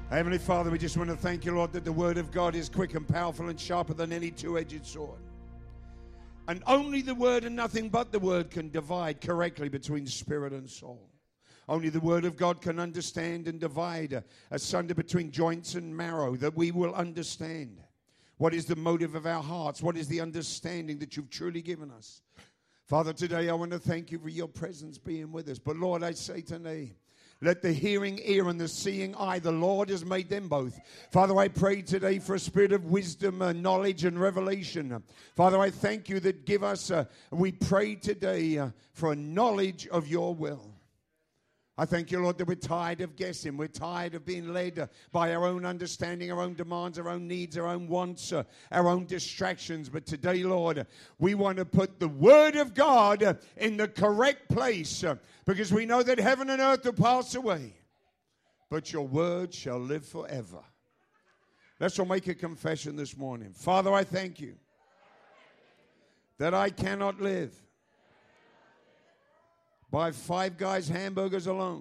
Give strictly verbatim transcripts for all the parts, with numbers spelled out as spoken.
Heavenly Father, we just want to thank you, Lord, that the word of God is quick and powerful and sharper than any two-edged sword. And only the word and nothing but the word can divide correctly between spirit and soul. Only the word of God can understand and divide uh, asunder between joints and marrow, that we will understand what is the motive of our hearts, what is the understanding that you've truly given us. Father, today I want to thank you for your presence being with us. But Lord, I say today, let the hearing ear and the seeing eye, the Lord has made them both. Father, I pray today for a spirit of wisdom, uh, knowledge, and revelation. Father, I thank you that give us, uh, we pray today uh, for a knowledge of your will. I thank you, Lord, that we're tired of guessing. We're tired of being led uh, by our own understanding, our own demands, our own needs, our own wants, uh, our own distractions. But today, Lord, uh, we want to put the word of God uh, in the correct place uh, because we know that heaven and earth will pass away, but your word shall live forever. Let's all make a confession this morning. Father, I thank you that I cannot live by Five Guys hamburgers alone.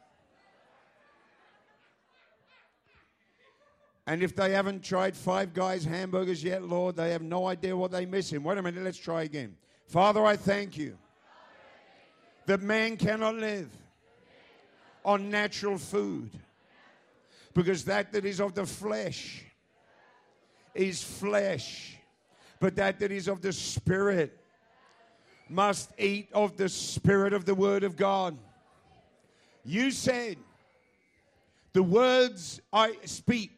And if they haven't tried Five Guys hamburgers yet, Lord, they have no idea what they're missing. Wait a minute, let's try again. Father, I thank you that man cannot live on natural food, because that that is of the flesh is flesh, but that that is of the spirit must eat of the spirit of the word of God. You said, the words I speak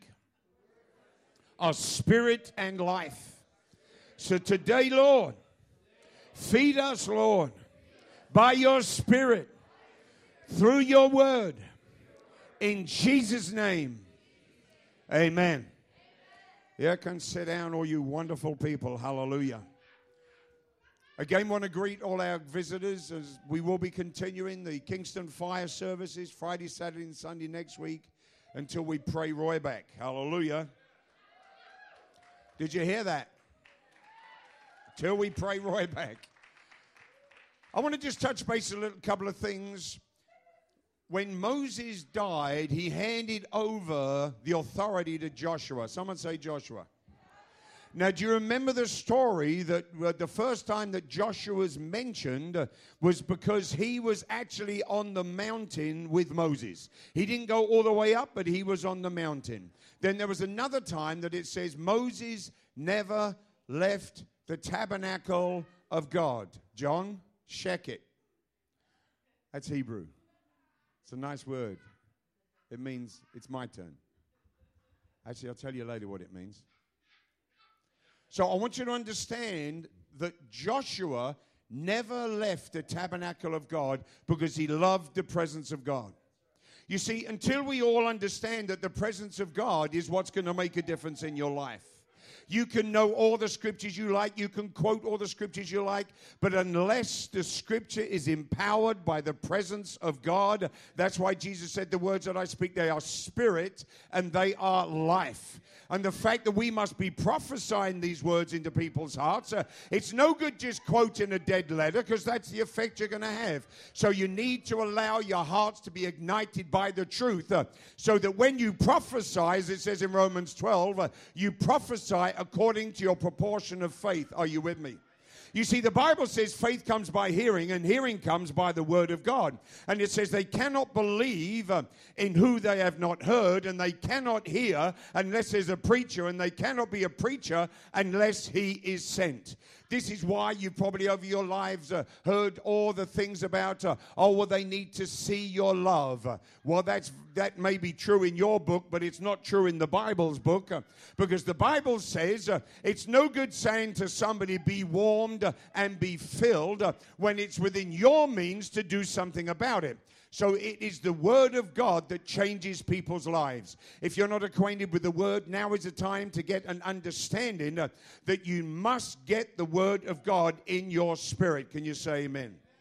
are spirit and life. So today, Lord, feed us, Lord, by your spirit, through your word, in Jesus' name, amen. Yeah, can sit down, all you wonderful people. Hallelujah. Again, want to greet all our visitors as we will be continuing the Kingston Fire services Friday, Saturday, and Sunday next week until we pray Roy back. Hallelujah. Did you hear that? Till we pray Roy back. I want to just touch base a little couple of things. When Moses died, he handed over the authority to Joshua. Someone say Joshua. Now, do you remember the story that uh, the first time that Joshua was mentioned uh, was because he was actually on the mountain with Moses. He didn't go all the way up, but he was on the mountain. Then there was another time that it says Moses never left the tabernacle of God. John, Sheket. That's Hebrew. It's a nice word. It means it's my turn. Actually, I'll tell you later what it means. So I want you to understand that Joshua never left the tabernacle of God because he loved the presence of God. You see, until we all understand that the presence of God is what's going to make a difference in your life. You can know all the scriptures you like. You can quote all the scriptures you like. But unless the scripture is empowered by the presence of God, that's why Jesus said the words that I speak, they are spirit and they are life. And the fact that we must be prophesying these words into people's hearts, uh, it's no good just quoting a dead letter because that's the effect you're going to have. So you need to allow your hearts to be ignited by the truth uh, so that when you prophesy, as it says in Romans twelve, uh, you prophesy according to your proportion of faith. Are you with me? You see, the Bible says faith comes by hearing, and hearing comes by the word of God. And it says they cannot believe uh, in who they have not heard, and they cannot hear unless there's a preacher, and they cannot be a preacher unless he is sent. This is why you've probably over your lives uh, heard all the things about, uh, oh, well, they need to see your love. Uh, well, that's that may be true in your book, but it's not true in the Bible's book, uh, because the Bible says uh, it's no good saying to somebody, be warmed uh, and be filled, uh, when it's within your means to do something about it. So it is the word of God that changes people's lives. If you're not acquainted with the word, now is the time to get an understanding uh, that you must get the word of God in your spirit. Can you say amen?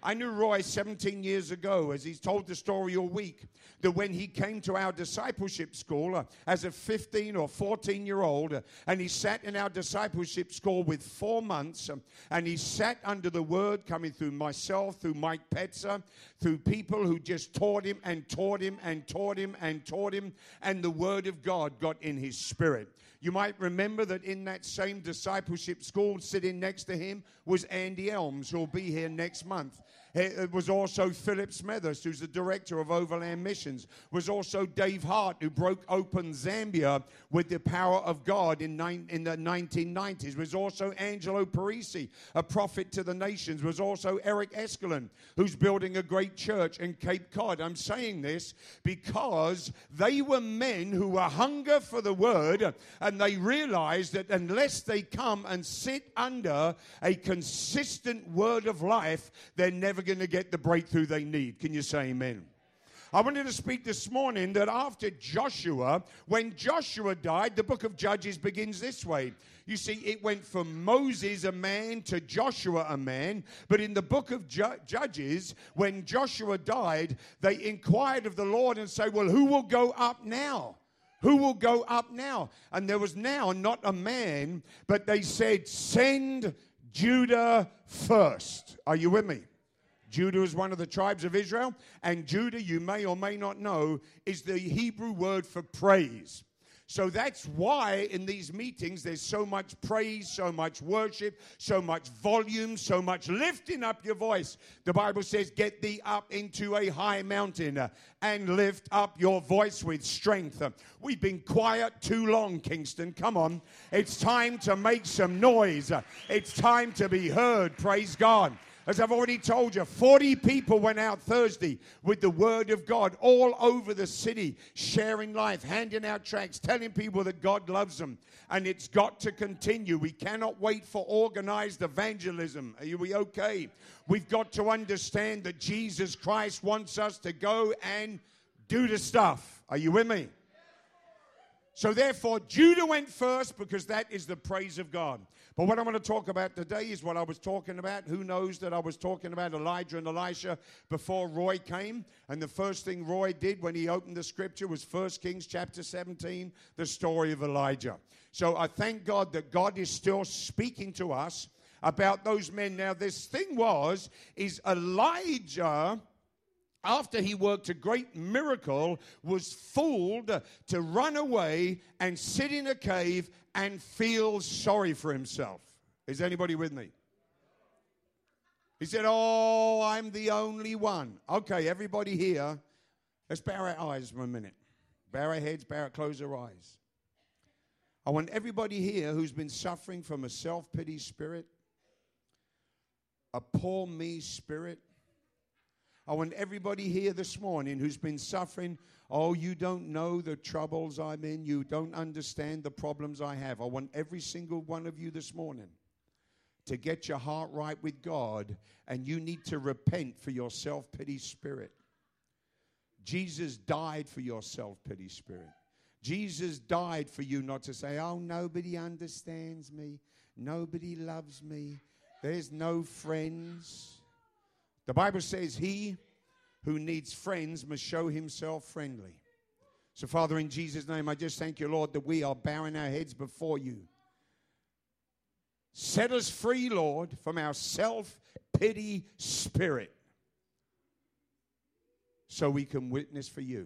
I knew Roy seventeen years ago, as he's told the story all week, that when he came to our discipleship school uh, as a fifteen or fourteen-year-old, uh, and he sat in our discipleship school with four months, um, and he sat under the Word coming through myself, through Mike Petzer, through people who just taught him and taught him and taught him and taught him, and the Word of God got in his spirit. You might remember that in that same discipleship school, sitting next to him was Andy Elms, who'll be here next month. It was also Philip Smethurst, who's the director of Overland Missions. It was also Dave Hart, who broke open Zambia with the power of God in, nine, in the nineteen nineties. It was also Angelo Parisi, a prophet to the nations. It was also Eric Escalon, who's building a great church in Cape Cod. I'm saying this because they were men who were hunger for the word, and they realized that unless they come and sit under a consistent word of life, they're never going to get the breakthrough they need. Can you say amen? I wanted to speak this morning that after Joshua, when Joshua died, the book of Judges begins this way. You see, it went from Moses, a man, to Joshua, a man. But in the book of Ju- Judges, when Joshua died, they inquired of the Lord and said, well, who will go up now? Who will go up now? And there was now not a man, but they said, send Judah first. Are you with me? Judah is one of the tribes of Israel, and Judah, you may or may not know, is the Hebrew word for praise. So that's why in these meetings there's so much praise, so much worship, so much volume, so much lifting up your voice. The Bible says, get thee up into a high mountain uh, and lift up your voice with strength. Uh, we've been quiet too long, Kingston. Come on. It's time to make some noise. Uh, it's time to be heard. Praise God. As I've already told you, forty people went out Thursday with the Word of God all over the city, sharing life, handing out tracts, telling people that God loves them. And it's got to continue. We cannot wait for organized evangelism. Are we okay? We've got to understand that Jesus Christ wants us to go and do the stuff. Are you with me? So therefore, Judah went first because that is the praise of God. But what I want to talk about today is what I was talking about. Who knows that I was talking about Elijah and Elisha before Roy came? And the first thing Roy did when he opened the scripture was First Kings chapter seventeen, the story of Elijah. So I thank God that God is still speaking to us about those men. Now, this thing was, is Elijah, after he worked a great miracle, was fooled to run away and sit in a cave and feel sorry for himself. Is anybody with me? He said, oh, I'm the only one. Okay, everybody here, let's bow our eyes for a minute. Bow our heads, bow our, close our eyes. I want everybody here who's been suffering from a self-pity spirit, a poor me spirit. I want everybody here this morning who's been suffering, oh, you don't know the troubles I'm in. You don't understand the problems I have. I want every single one of you this morning to get your heart right with God, and you need to repent for your self-pity spirit. Jesus died for your self-pity spirit. Jesus died for you not to say, oh, nobody understands me. Nobody loves me. There's no friends. The Bible says he who needs friends must show himself friendly. So, Father, in Jesus' name, I just thank you, Lord, that we are bowing our heads before you. Set us free, Lord, from our self-pity spirit so we can witness for you.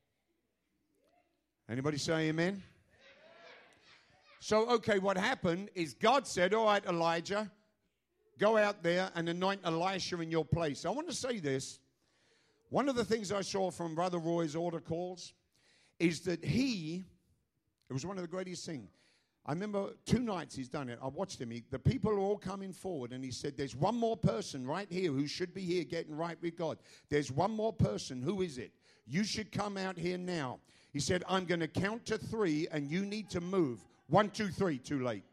Anybody say amen? So, okay, what happened is God said, all right, Elijah, go out there and anoint Elisha in your place. I want to say this. One of the things I saw from Brother Roy's altar calls is that he, it was one of the greatest things. I remember two nights he's done it. I watched him. He, the people are all coming forward, and he said, there's one more person right here who should be here getting right with God. There's one more person. Who is it? You should come out here now. He said, I'm going to count to three, and you need to move. One, two, three, too late.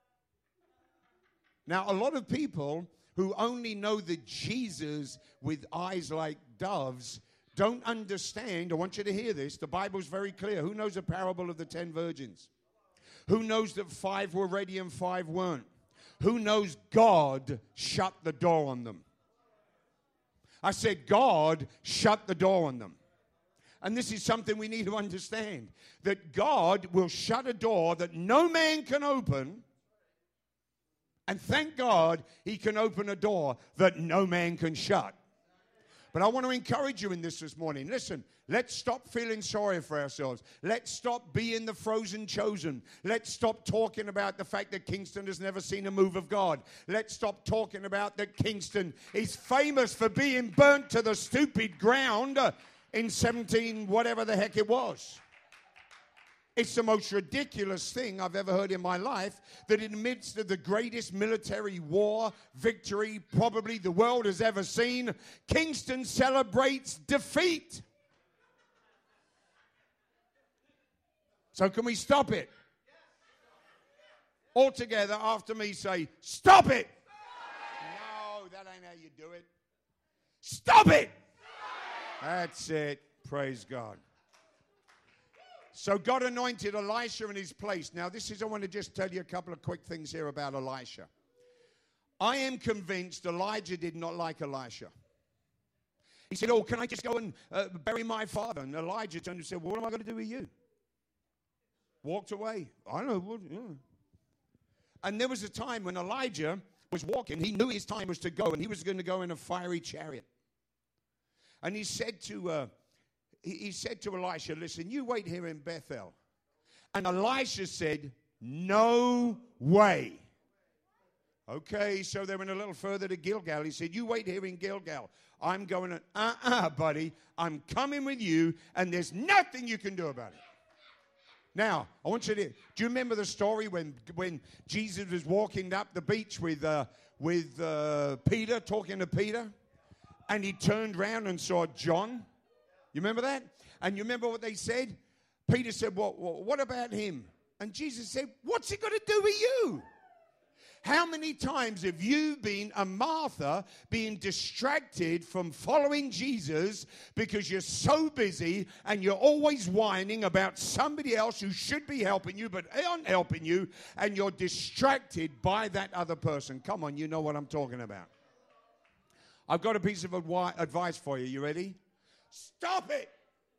Now, a lot of people who only know the Jesus with eyes like doves don't understand. I want you to hear this. The Bible's very clear. Who knows the parable of the ten virgins? Who knows that five were ready and five weren't? Who knows God shut the door on them? I said, God shut the door on them. And this is something we need to understand, that God will shut a door that no man can open. And thank God he can open a door that no man can shut. But I want to encourage you in this this morning. Listen, let's stop feeling sorry for ourselves. Let's stop being the frozen chosen. Let's stop talking about the fact that Kingston has never seen a move of God. Let's stop talking about that Kingston is famous for being burnt to the stupid ground in seventeen, whatever the heck it was. It's the most ridiculous thing I've ever heard in my life, that in the midst of the greatest military war victory probably the world has ever seen, Kingston celebrates defeat. So can we stop it? All together after me say, stop it. No, that ain't how you do it. Stop it. That's it. Praise God. So God anointed Elisha in his place. Now, this is, I want to just tell you a couple of quick things here about Elisha. I am convinced Elijah did not like Elisha. He said, oh, can I just go and uh, bury my father? And Elijah turned and said, well, what am I going to do with you? Walked away. I don't know. What, yeah. And there was a time when Elijah was walking. He knew his time was to go, and he was going to go in a fiery chariot. And he said to... Uh, He said to Elisha, listen, you wait here in Bethel. And Elisha said, no way. Okay, so they went a little further to Gilgal. He said, you wait here in Gilgal. I'm going to, uh-uh, buddy. I'm coming with you, and there's nothing you can do about it. Now, I want you to, do you remember the story when, when Jesus was walking up the beach with, uh, with uh, Peter, talking to Peter? And he turned around and saw John. You remember that? And you remember what they said? Peter said, well, well, what about him? And Jesus said, what's it got to do with you? How many times have you been a Martha, being distracted from following Jesus because you're so busy and you're always whining about somebody else who should be helping you but aren't helping you, and you're distracted by that other person? Come on, you know what I'm talking about. I've got a piece of advi- advice for you. You ready? Stop it.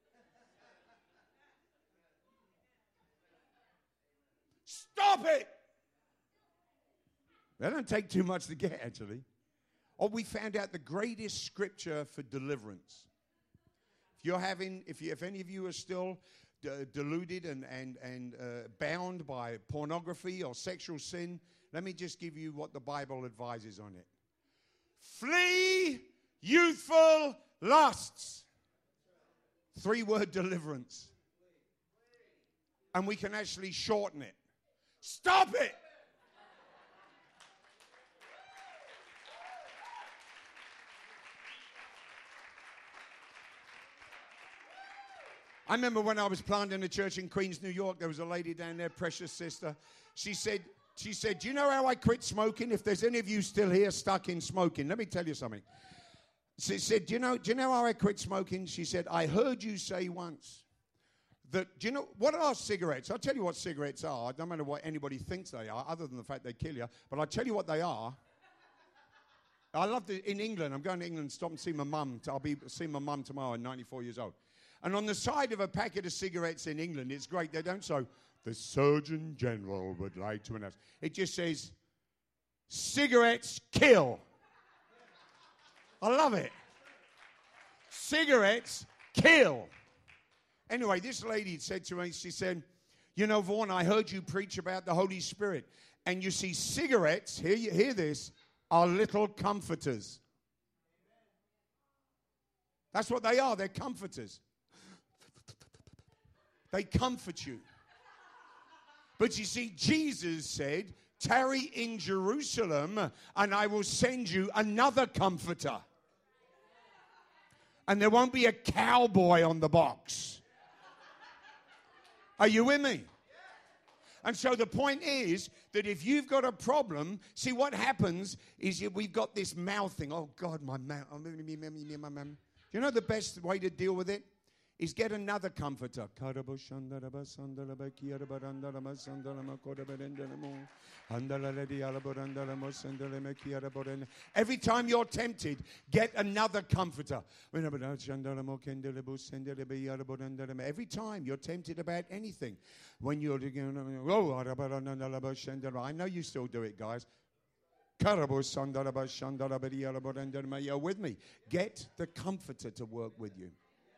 Stop it. That don't take too much to get, actually. Oh, we found out the greatest scripture for deliverance. If you're having, if you, if any of you are still d- deluded and and and uh, bound by pornography or sexual sin, let me just give you what the Bible advises on it. Flee youthful lusts. Three-word deliverance. And we can actually shorten it. Stop it! I remember when I was planting a church in Queens, New York, there was a lady down there, precious sister. She said, she said, do you know how I quit smoking? If there's any of you still here stuck in smoking, let me tell you something. She said, do you know, do you know how I quit smoking? She said, I heard you say once that, do you know, what are cigarettes? I'll tell you what cigarettes are. I don't matter what anybody thinks they are, other than the fact they kill you, but I'll tell you what they are. I love the, in England, I'm going to England, stop and see my mum. I'll be seeing my mum tomorrow, I'm ninety-four years old. And on the side of a packet of cigarettes in England, it's great, they don't say, the Surgeon General would like to announce. It just says, cigarettes kill. I love it. Cigarettes kill. Anyway, this lady said to me, she said, you know, Vaughn, I heard you preach about the Holy Spirit. And you see, cigarettes, hear, you, hear this, are little comforters. That's what they are. They're comforters. They comfort you. But you see, Jesus said, tarry in Jerusalem, and I will send you another comforter. And there won't be a cowboy on the box. Are you with me? And so the point is that if you've got a problem, see what happens is you, we've got this mouth thing. Oh, God, my mouth. You know the best way to deal with it is get another comforter. Every time you're tempted, get another comforter. Every time you're tempted about anything, when you're, I know you still do it, guys. You're with me. Get the comforter to work with you.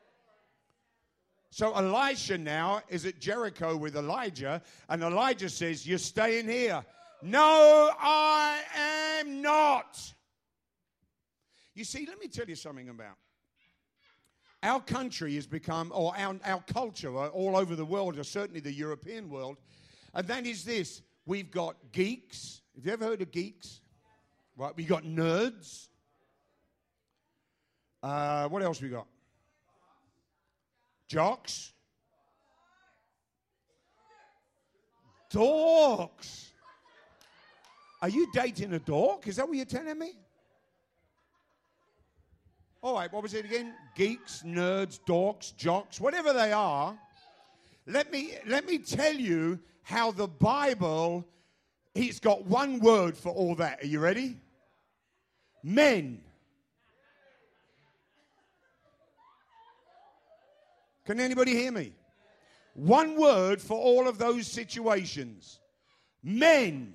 So Elisha now is at Jericho with Elijah, and Elijah says, you're staying here. No, I am not. You see, let me tell you something about our country has become, or our, our culture all over the world, or certainly the European world, and that is this. We've got geeks. Have you ever heard of geeks? Right, we got nerds. Uh, what else we got? Jocks. Dorks. Are you dating a dork? Is that what you're telling me? All right, what was it again? Geeks, nerds, dorks, jocks, whatever they are. Let me, let me tell you how the Bible, it's got one word for all that. Are you ready? Men. Can anybody hear me? One word for all of those situations. Men.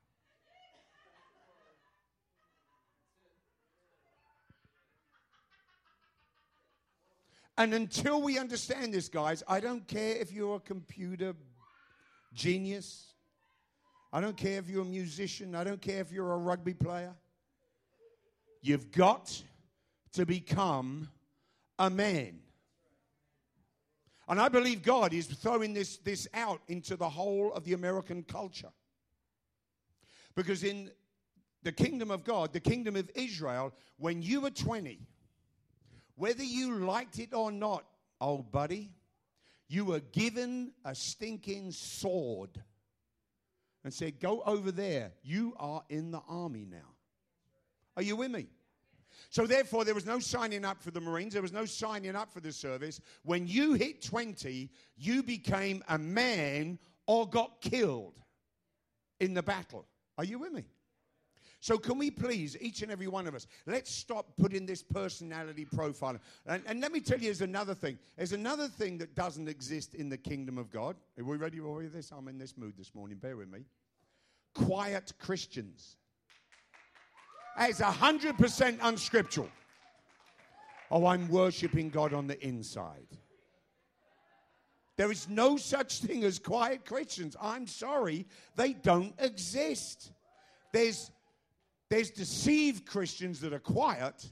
And until we understand this, guys, I don't care if you're a computer genius. I don't care if you're a musician. I don't care if you're a rugby player. You've got to become a man. And I believe God is throwing this, this out into the whole of the American culture. Because in the kingdom of God, the kingdom of Israel, when you were twenty, whether you liked it or not, old buddy, you were given a stinking sword and said, go over there. You are in the army now. Are you with me? So therefore, there was no signing up for the Marines. There was no signing up for the service. When you hit twenty, you became a man or got killed in the battle. Are you with me? So can we please, each and every one of us, let's stop putting this personality profile. And, and let me tell you, there's another thing. There's another thing that doesn't exist in the kingdom of God. Are we ready for this? I'm in this mood this morning. Bear with me. Quiet Christians. It's one hundred percent unscriptural. Oh, I'm worshiping God on the inside. There is no such thing as quiet Christians. I'm sorry, they don't exist. There's, there's deceived Christians that are quiet.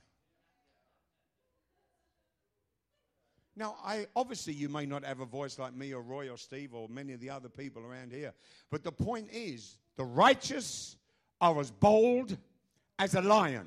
Now, I obviously you may not have a voice like me or Roy or Steve or many of the other people around here. But the point is, the righteous are as bold as a lion.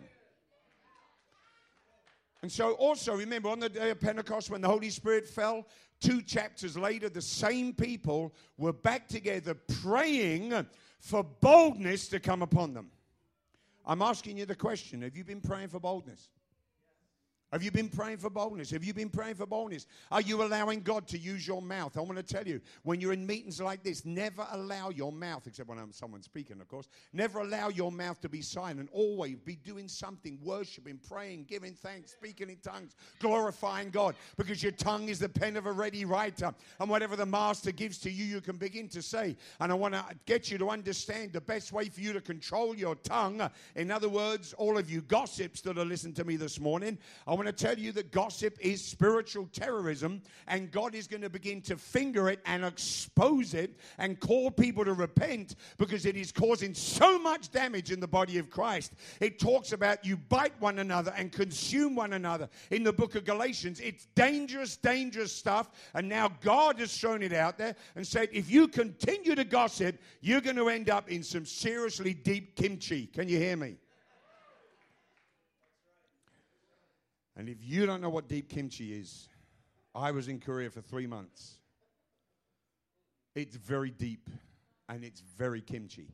And so also remember on the day of Pentecost when the Holy Spirit fell, two chapters later the same people were back together praying for boldness to come upon them. I'm asking you the question, have you been praying for boldness? Have you been praying for boldness? Have you been praying for boldness? Are you allowing God to use your mouth? I want to tell you, when you're in meetings like this, never allow your mouth, except when I'm someone speaking, of course, never allow your mouth to be silent. Always be doing something, worshiping, praying, giving thanks, speaking in tongues, glorifying God, because your tongue is the pen of a ready writer. And whatever the master gives to you, you can begin to say. And I want to get you to understand the best way for you to control your tongue. In other words, all of you gossips that are listening to me this morning, I I want to tell you that gossip is spiritual terrorism, and God is going to begin to finger it and expose it and call people to repent because it is causing so much damage in the body of Christ. It talks about you bite one another and consume one another in the book of Galatians. It's dangerous, dangerous stuff, and now God has thrown it out there and said, if you continue to gossip, you're going to end up in some seriously deep kimchi. Can you hear me? And if you don't know what deep kimchi is, I was in Korea for three months. It's very deep, and it's very kimchi.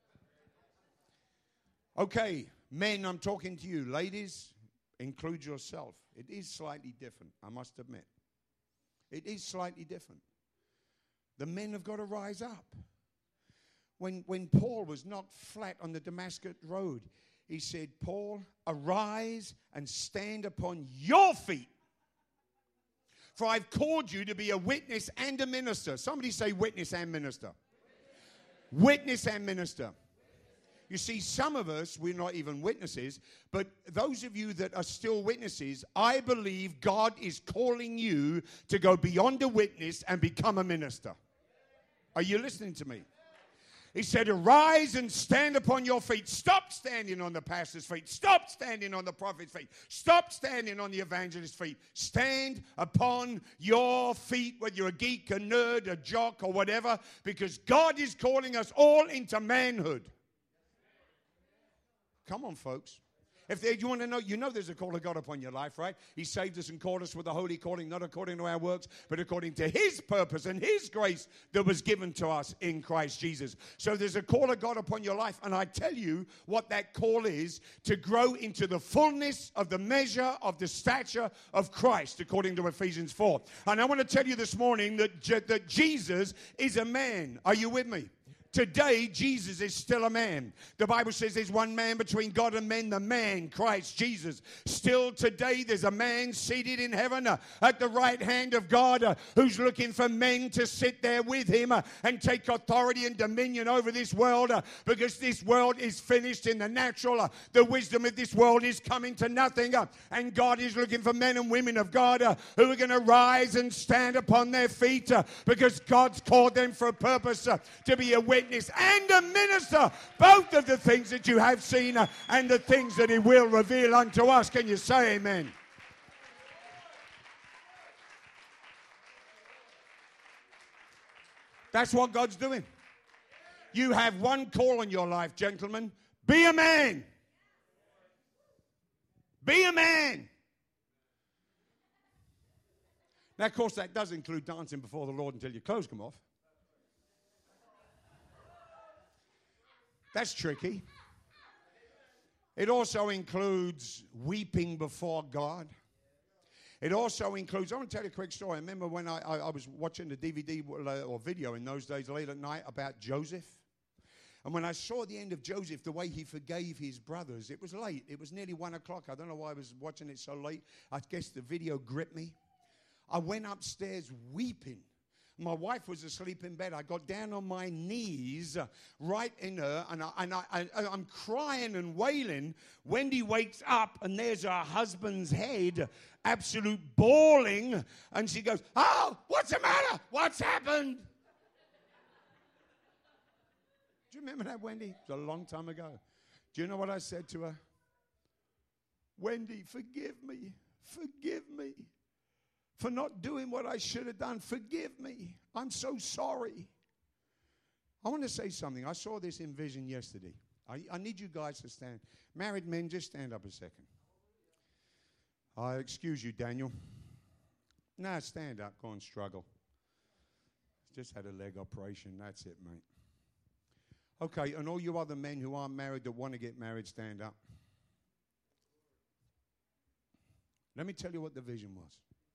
Okay, men, I'm talking to you. Ladies, include yourself. It is slightly different, I must admit. It is slightly different. The men have got to rise up. When, when Paul was not flat on the Damascus road, he said, Paul, arise and stand upon your feet. For I've called you to be a witness and a minister. Somebody say witness and minister. Witness and minister. You see, some of us, we're not even witnesses, but those of you that are still witnesses, I believe God is calling you to go beyond a witness and become a minister. Are you listening to me? He said, arise and stand upon your feet. Stop standing on the pastor's feet. Stop standing on the prophet's feet. Stop standing on the evangelist's feet. Stand upon your feet, whether you're a geek, a nerd, a jock, or whatever, because God is calling us all into manhood. Come on, folks. If they, you want to know, you know there's a call of God upon your life, right? He saved us and called us with a holy calling, not according to our works, but according to His purpose and His grace that was given to us in Christ Jesus. So there's a call of God upon your life, and I tell you what that call is: to grow into the fullness of the measure of the stature of Christ, according to Ephesians four. And I want to tell you this morning that, that Jesus is a man. Are you with me? Today, Jesus is still a man. The Bible says there's one man between God and men, the man, Christ Jesus. Still today, there's a man seated in heaven uh, at the right hand of God uh, who's looking for men to sit there with him uh, and take authority and dominion over this world uh, because this world is finished in the natural. Uh, the wisdom of this world is coming to nothing. Uh, and God is looking for men and women of God uh, who are going to rise and stand upon their feet uh, because God's called them for a purpose uh, to be a witness and a minister, both of the things that you have seen uh, and the things that He will reveal unto us. Can you say amen? That's what God's doing. You have one call in your life, gentlemen. Be a man. Be a man. Now, of course, that does include dancing before the Lord until your clothes come off. That's tricky. It also includes weeping before God. It also includes, I want to tell you a quick story. I remember when I, I, I was watching the D V D or video in those days late at night about Joseph. And when I saw the end of Joseph, the way he forgave his brothers, it was late. It was nearly one o'clock. I don't know why I was watching it so late. I guess the video gripped me. I went upstairs weeping. My wife was asleep in bed. I got down on my knees uh, right in her, and, I, and I, I, I'm crying and wailing. Wendy wakes up, and there's her husband's head, absolute bawling, and she goes, "Oh, what's the matter? What's happened?" Do you remember that, Wendy? It was a long time ago. Do you know what I said to her? "Wendy, forgive me. Forgive me. For not doing what I should have done. Forgive me. I'm so sorry." I want to say something. I saw this in vision yesterday. I, I need you guys to stand. Married men, just stand up a second. I excuse you, Daniel. Nah, stand up. Go and struggle. Just had a leg operation. That's it, mate. Okay, and all you other men who aren't married that want to get married, stand up. Let me tell you what the vision was.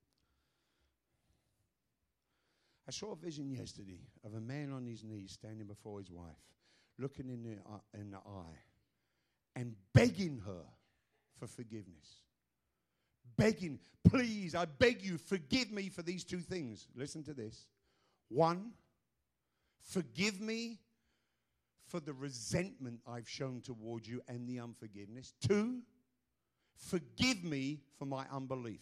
I saw a vision yesterday of a man on his knees standing before his wife, looking in the, uh, in the eye and begging her for forgiveness. Begging, "Please, I beg you, forgive me for these two things." Listen to this. One, forgive me for the resentment I've shown towards you and the unforgiveness. Two, forgive me for my unbelief.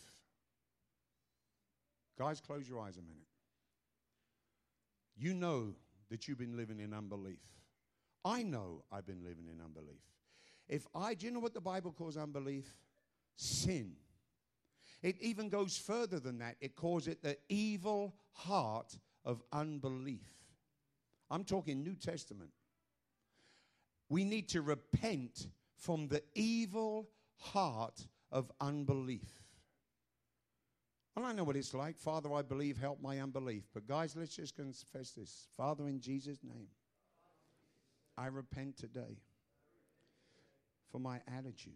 Guys, close your eyes a minute. You know that you've been living in unbelief. I know I've been living in unbelief. If I, do you know what the Bible calls unbelief? Sin. It even goes further than that. It calls it the evil heart of unbelief. I'm talking New Testament. We need to repent from the evil heart of unbelief. Well, I know what it's like. Father, I believe, help my unbelief. But guys, let's just confess this. Father, in Jesus' name, I repent today for my attitude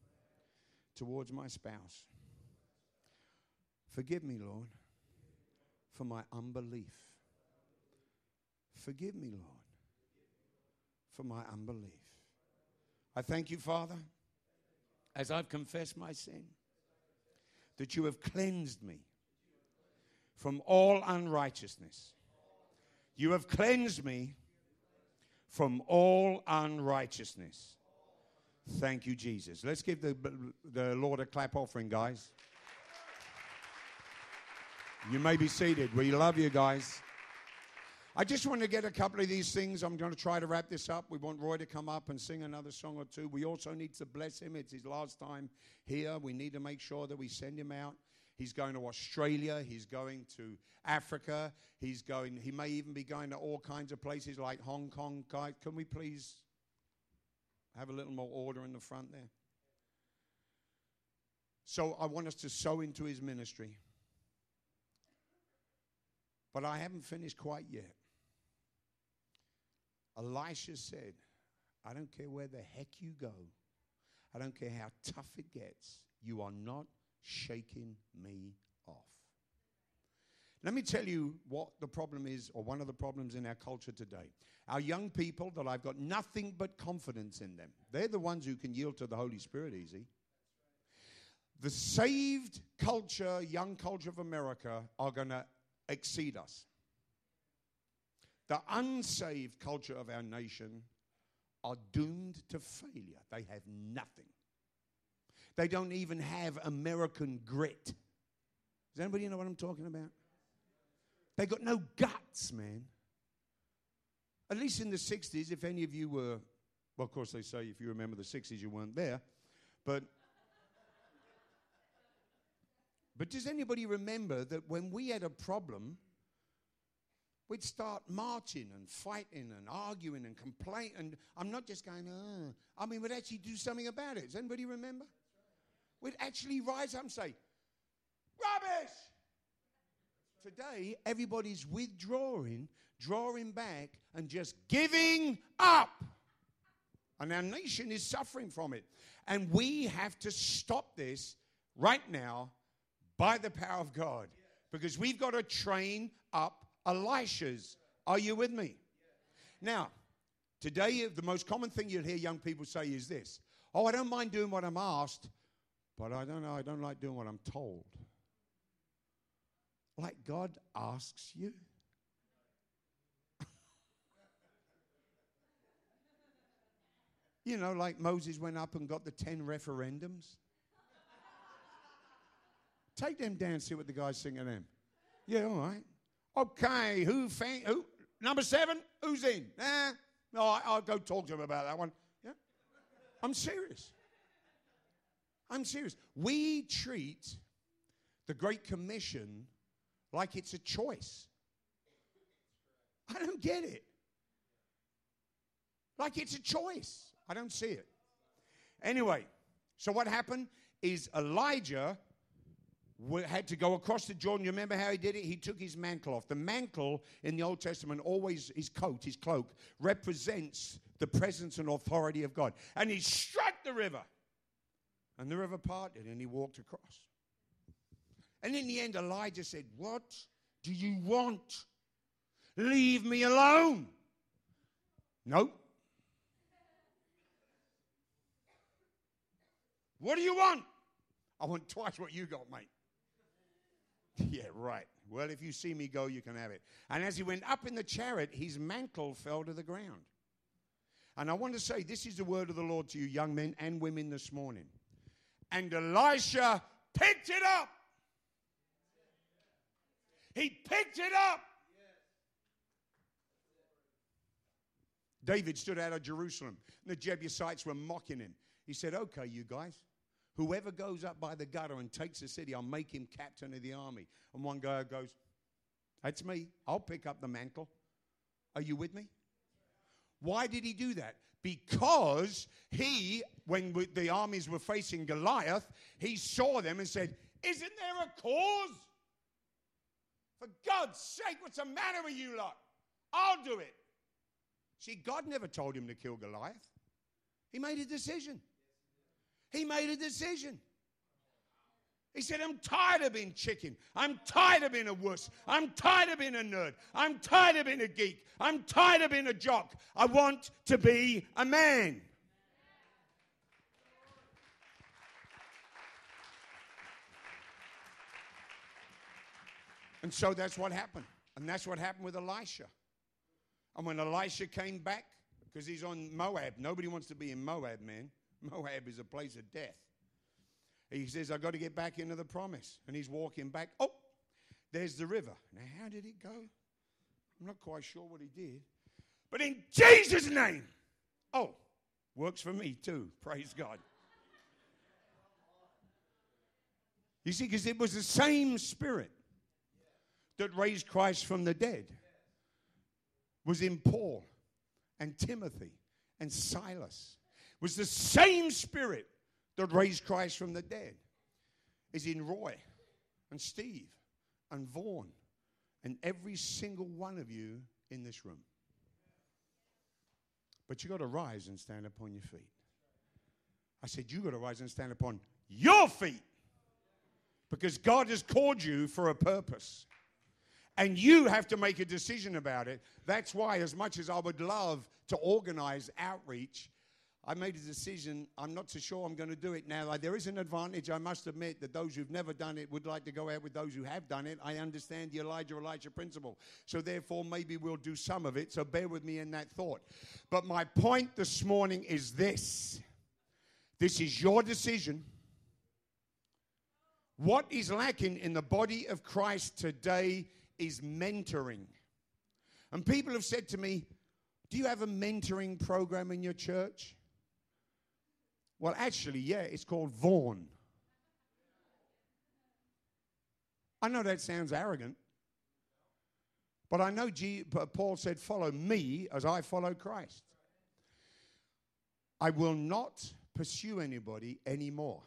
towards my spouse. Forgive me, Lord, for my unbelief. Forgive me, Lord, for my unbelief. I thank you, Father, as I've confessed my sin, that you have cleansed me from all unrighteousness. You have cleansed me from all unrighteousness. Thank you, Jesus. Let's give the, the Lord a clap offering, guys. You may be seated. We love you, guys. I just want to get a couple of these things. I'm going to try to wrap this up. We want Roy to come up and sing another song or two. We also need to bless him. It's his last time here. We need to make sure that we send him out. He's going to Australia. He's going to Africa. He's going. He may even be going to all kinds of places like Hong Kong. Guys, can we please have a little more order in the front there? So I want us to sow into his ministry. But I haven't finished quite yet. Elisha said, I don't care where the heck you go. I don't care how tough it gets. You are not shaking me off. Let me tell you what the problem is, or one of the problems in our culture today. Our young people that I've got nothing but confidence in them. They're the ones who can yield to the Holy Spirit easy. The saved culture, young culture of America are going to exceed us. The unsaved culture of our nation are doomed to failure. They have nothing. They don't even have American grit. Does anybody know what I'm talking about? They got no guts, man. At least in the sixties, if any of you were, well, of course they say if you remember the sixties, you weren't there, but But does anybody remember that when we had a problem, we'd start marching and fighting and arguing and complaining? And I'm not just going, oh. I mean, we'd actually do something about it. Does anybody remember? We'd actually rise up and say, rubbish! Today, everybody's withdrawing, drawing back, and just giving up. And our nation is suffering from it. And we have to stop this right now by the power of God. Because we've got to train up Elishas. Are you with me? Now, today, the most common thing you'll hear young people say is this. Oh, I don't mind doing what I'm asked, but I don't know, I don't like doing what I'm told. Like God asks you. You know, like Moses went up and got the ten referendums. Take them down, see what the guys sing of them. Yeah, all right. Okay, who, fan, who? Number seven, who's in? Nah, no, I, I'll go talk to him about that one. Yeah, I'm serious. I'm serious. We treat the Great Commission like it's a choice. I don't get it. Like it's a choice. I don't see it. Anyway, so what happened is Elijah had to go across the Jordan. You remember how he did it? He took his mantle off. The mantle in the Old Testament, always his coat, his cloak, represents the presence and authority of God. And he struck the river. And the river parted and he walked across. And in the end, Elijah said, what do you want? Leave me alone. No. What do you want? I want twice what you got, mate. Yeah, right. Well, if you see me go, you can have it. And as he went up in the chariot, his mantle fell to the ground. And I want to say, this is the word of the Lord to you, young men and women, this morning. And Elisha picked it up. He picked it up. David stood out of Jerusalem, and the Jebusites were mocking him. He said, okay, you guys, whoever goes up by the gutter and takes the city, I'll make him captain of the army. And one guy goes, that's me. I'll pick up the mantle. Are you with me? Why did he do that? Because he, when we, the armies were facing Goliath, he saw them and said, isn't there a cause? For God's sake, what's the matter with you lot? I'll do it. See, God never told him to kill Goliath. He made a decision. He made a decision. He said, I'm tired of being chicken. I'm tired of being a wuss. I'm tired of being a nerd. I'm tired of being a geek. I'm tired of being a jock. I want to be a man. And so that's what happened. And that's what happened with Elisha. And when Elisha came back, because he's on Moab, nobody wants to be in Moab, man. Moab is a place of death. He says, I've got to get back into the promise. And he's walking back. Oh, there's the river. Now, how did it go? I'm not quite sure what he did. But in Jesus' name. Oh, works for me too. Praise God. You see, because it was the same spirit that raised Christ from the dead was in Paul and Timothy and Silas. It was the same spirit that raised Christ from the dead is in Roy and Steve and Vaughn and every single one of you in this room. But you got to rise and stand upon your feet. I said, you got to rise and stand upon your feet because God has called you for a purpose. And you have to make a decision about it. That's why, as much as I would love to organize outreach, I made a decision. I'm not so sure I'm going to do it now. Like, there is an advantage, I must admit, that those who've never done it would like to go out with those who have done it. I understand the Elijah Elisha principle. So therefore, maybe we'll do some of it. So bear with me in that thought. But my point this morning is this. This is your decision. What is lacking in the body of Christ today is mentoring. And people have said to me, do you have a mentoring program in your church? Well, actually, yeah, it's called Vaughn. I know that sounds arrogant, but I know G- Paul said, follow me as I follow Christ. I will not pursue anybody anymore.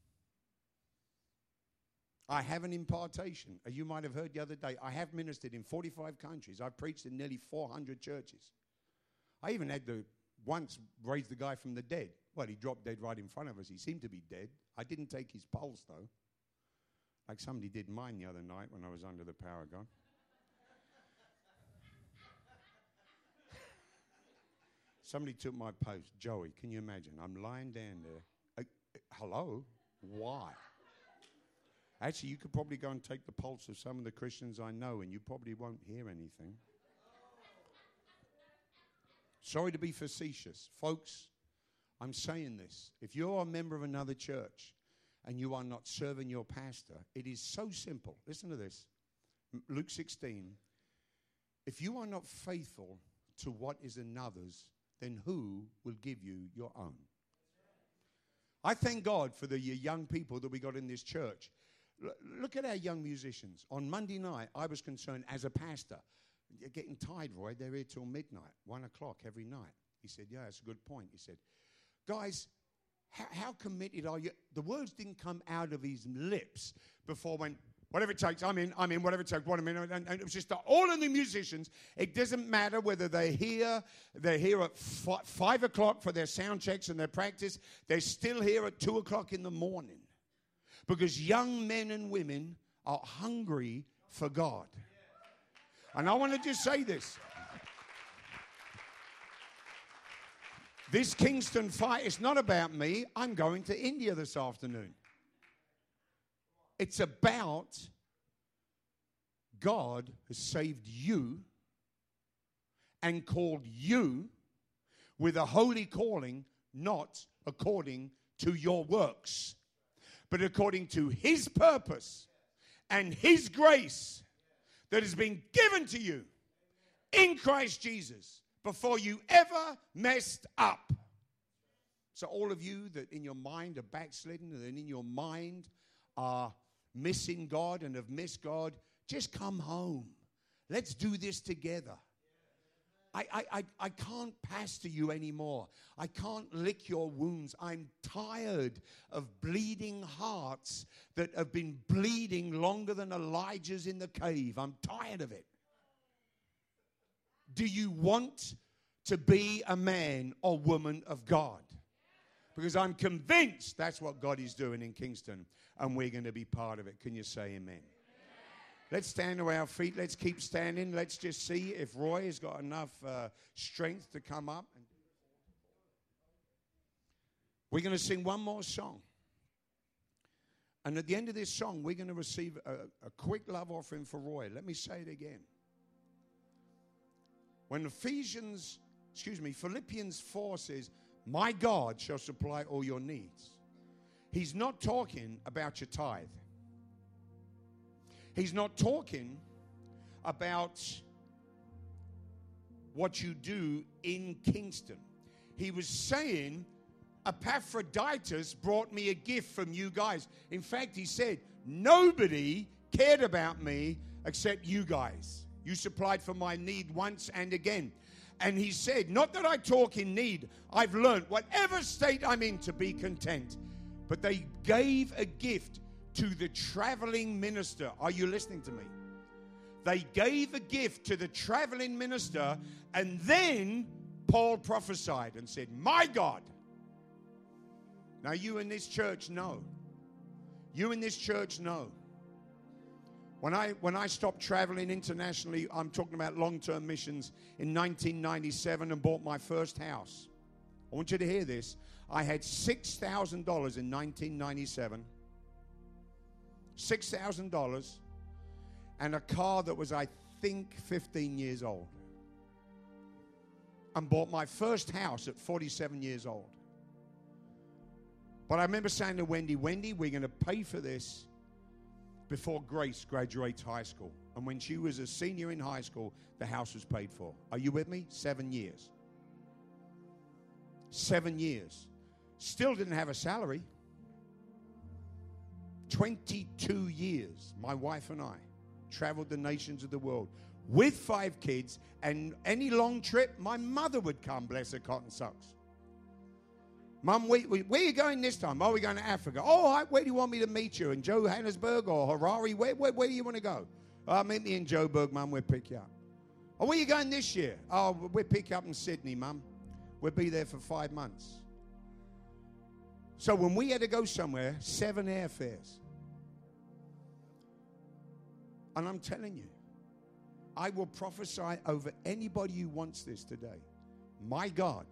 I have an impartation. You might have heard the other day, I have ministered in forty-five countries. I've preached in nearly four hundred churches. I even had to once raise the guy from the dead. Well, he dropped dead right in front of us. He seemed to be dead. I didn't take his pulse, though, like somebody did mine the other night when I was under the power of God. Somebody took my post. Joey, can you imagine? I'm lying down there. Uh, uh, hello? Why? Actually, you could probably go and take the pulse of some of the Christians I know, and you probably won't hear anything. Sorry to be facetious. Folks, I'm saying this. If you're a member of another church and you are not serving your pastor, it is so simple. Listen to this. Luke sixteen. If you are not faithful to what is another's, then who will give you your own? I thank God for the young people that we got in this church. Look at our young musicians. On Monday night, I was concerned as a pastor. You're getting tired, Roy. They're here till midnight, one o'clock every night. He said, yeah, that's a good point. He said, guys, how, how committed are you? The words didn't come out of his lips before when, whatever it takes, I'm in, I'm in, whatever it takes, what a minute. And, and it was just the, all of the musicians. It doesn't matter whether they're here, they're here at f- five o'clock for their sound checks and their practice. They're still here at two o'clock in the morning. Because young men and women are hungry for God. And I want to just say this. This Kingston fight is not about me. I'm going to India this afternoon. It's about God has saved you and called you with a holy calling, not according to your works, but according to His purpose and His grace that has been given to you in Christ Jesus before you ever messed up. So all of you that in your mind are backslidden and in your mind are missing God and have missed God, just come home. Let's do this together. I, I, I, I can't pastor you anymore. I can't lick your wounds. I'm tired of bleeding hearts that have been bleeding longer than Elijah's in the cave. I'm tired of it. Do you want to be a man or woman of God? Because I'm convinced that's what God is doing in Kingston. and we're going to be part of it. Can you say amen? Let's stand to our feet. Let's keep standing. Let's just see if Roy has got enough uh, strength to come up. We're going to sing one more song. And at the end of this song, we're going to receive a, a quick love offering for Roy. Let me say it again. When Ephesians, excuse me, Philippians four says, my God shall supply all your needs. He's not talking about your tithe. He's not talking about what you do in Kingston. He was saying, Epaphroditus brought me a gift from you guys. In fact, he said, nobody cared about me except you guys. You supplied for my need once and again. And he said, not that I talk in need. I've learned, whatever state I'm in, to be content. But they gave a gift to the traveling minister. Are you listening to me? They gave a gift to the traveling minister, and then Paul prophesied and said, my God. Now you in this church know. You in this church know. When I when I stopped traveling internationally, I'm talking about long-term missions, in nineteen ninety-seven, and bought my first house. I want you to hear this. I had six thousand dollars in nineteen ninety-seven. six thousand dollars and a car that was, I think, fifteen years old. And bought my first house at forty-seven years old. But I remember saying to Wendy, Wendy, we're going to pay for this before Grace graduates high school. And when she was a senior in high school, the house was paid for. Are you with me? Seven years. Seven years. Still didn't have a salary. twenty-two years, my wife and I traveled the nations of the world with five kids, and any long trip, my mother would come, bless her cotton socks. Mum, where, where are you going this time? Oh, we're going to Africa. Oh, I, where do you want me to meet you? In Johannesburg or Harare? Where, where, where do you want to go? Oh, meet me in Joburg, Mum. We'll pick you up. Oh, where are you going this year? Oh, we'll pick you up in Sydney, Mum. We'll be there for five months. So when we had to go somewhere, seven airfares. And I'm telling you, I will prophesy over anybody who wants this today. My God,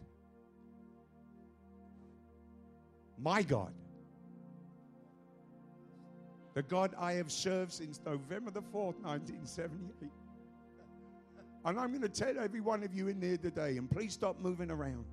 my God, the God I have served since November the fourth, nineteen seventy-eight. And I'm going to tell every one of you in there today, and please stop moving around.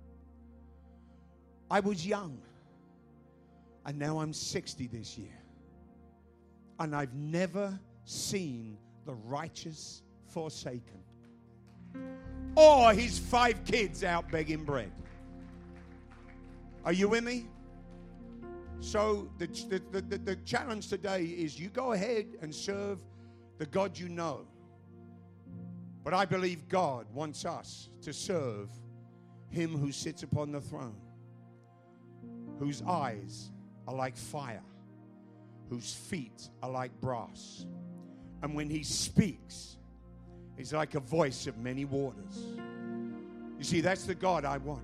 I was young, and now I'm sixty this year. And I've never seen the righteous forsaken, or his five kids out begging bread. Are you with me? So the, the, the, the challenge today is you go ahead and serve the God you know. But I believe God wants us to serve him who sits upon the throne, whose eyes are like fire, whose feet are like brass. And when he speaks, he's like a voice of many waters. You see, that's the God I want.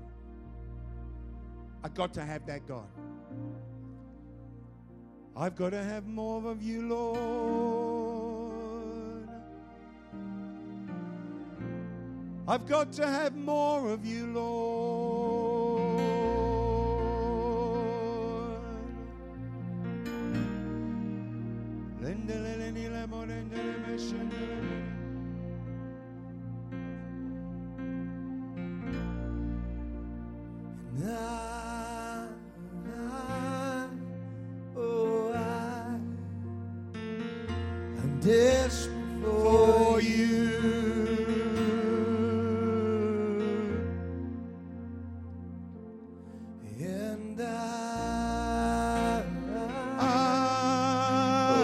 I got to have that God. I've got to have more of you, Lord. I've got to have more of you, Lord. And I, I, oh, I, I'm desperate for you. And I, I,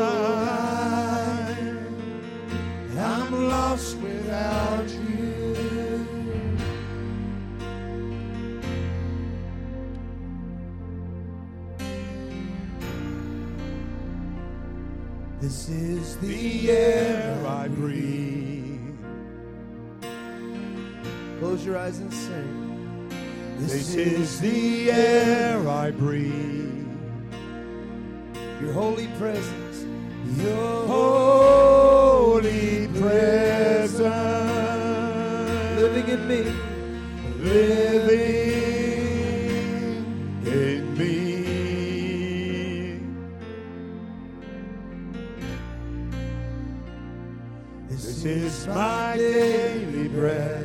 I, I'm lost without you. This is the air I breathe. Close your eyes and sing. This, this is the air I breathe. your holy presence, your holy presence living in me, living in me. This is my daily bread.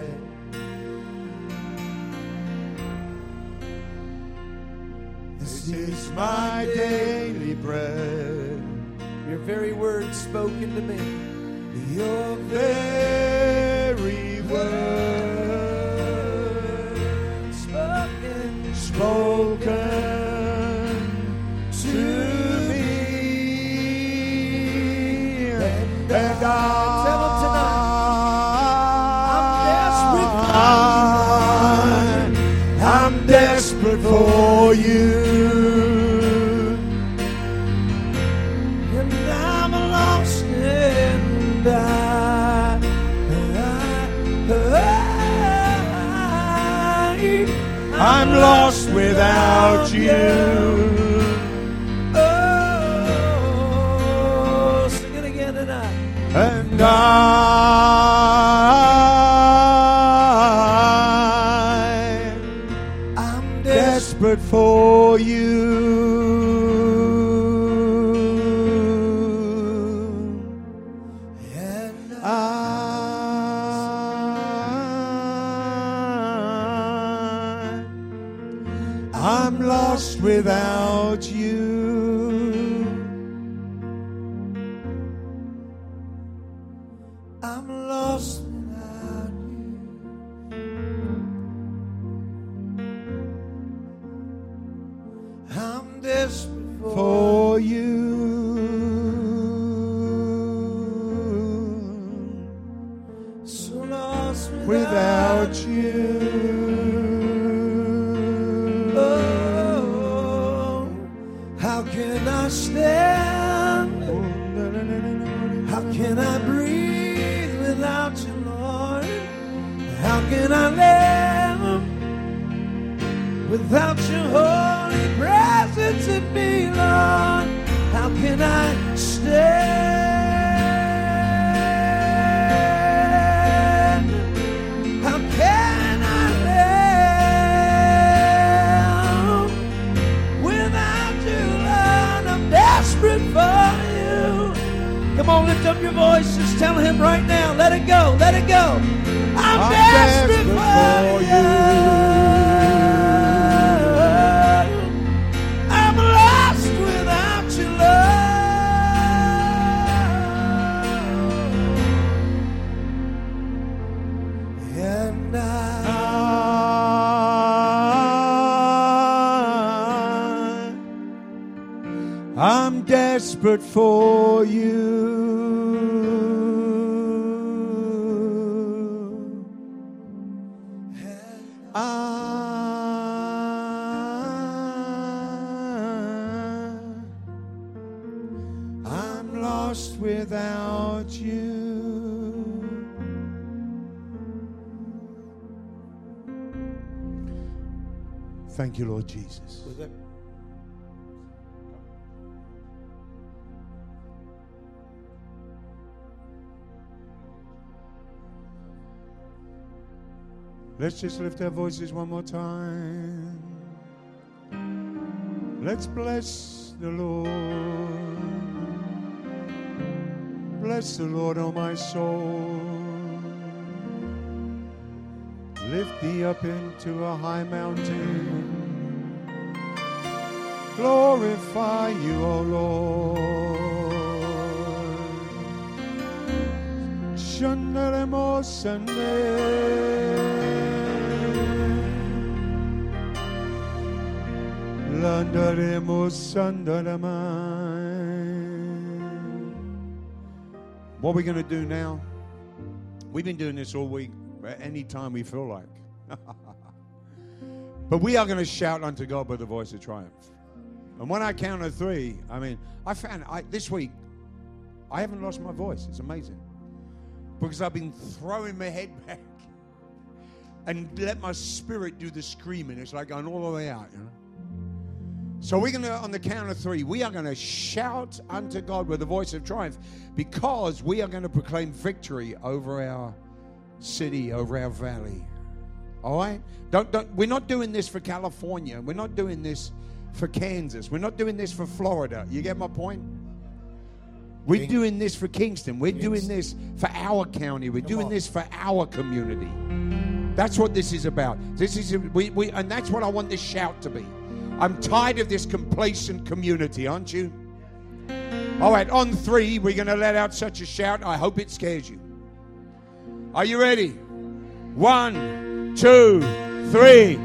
This is my daily bread. Your very words spoken to me. Your very word spoken, spoken to me. And, and I tell them tonight, I'm desperate for you. And I'm lost and I, I, I, I'm lost without you. Oh, sing it again tonight. And I, I'm desperate for you. And I, I'm lost without you. I'm lost without you. I'm desperate for, For you. so lost without, Without you. Oh, how can I stand? How can I breathe without you, Lord? How can I live without your holy presence in me, Lord? How can I stand? How can I live without you, Lord? I'm desperate for you. Come on, lift up your voice. Just tell him right now. Let it go. Let it go. I'm, I'm desperate, desperate for for you. I'm lost without you, Lord. And I, I'm desperate for you. I, I'm lost without you. Thank you, Lord Jesus. with it. Let's just lift our voices one more time. Let's bless the Lord. Bless the Lord, O my soul. Lift thee up into a high mountain. Glorify you, O Lord. Shandaremo Sunday. Landaremo Sandaramai. What we're going to do now, we've been doing this all week, any time we feel like. But we are going to shout unto God with the voice of triumph. And when I count to three, I mean, I found I, this week, I haven't lost my voice. It's amazing. Because I've been throwing my head back and let my spirit do the screaming. It's like going all the way out, you know. So we're going to, on the count of three, we are going to shout unto God with a voice of triumph because we are going to proclaim victory over our city, over our valley. All right? Don't, don't, we're not doing this for California. We're not doing this for Kansas. We're not doing this for Florida. You get my point? We're King. doing this for Kingston. We're Kingston. doing this for our county. We're Come doing on. this for our community. That's what this is about. This is we, we, and that's what I want this shout to be. I'm tired of this complacent community, aren't you? All right, on three, we're going to let out such a shout. I hope it scares you. Are you ready? One, two, three.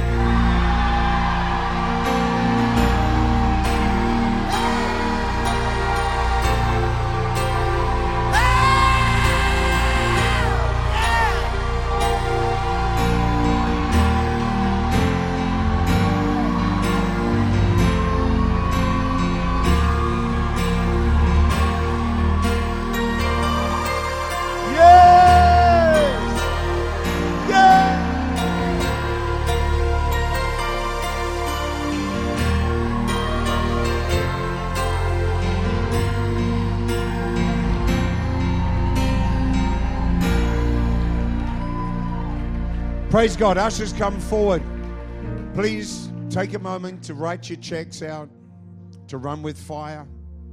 Praise God. Ushers, come forward. Please take a moment to write your checks out, to run with fire.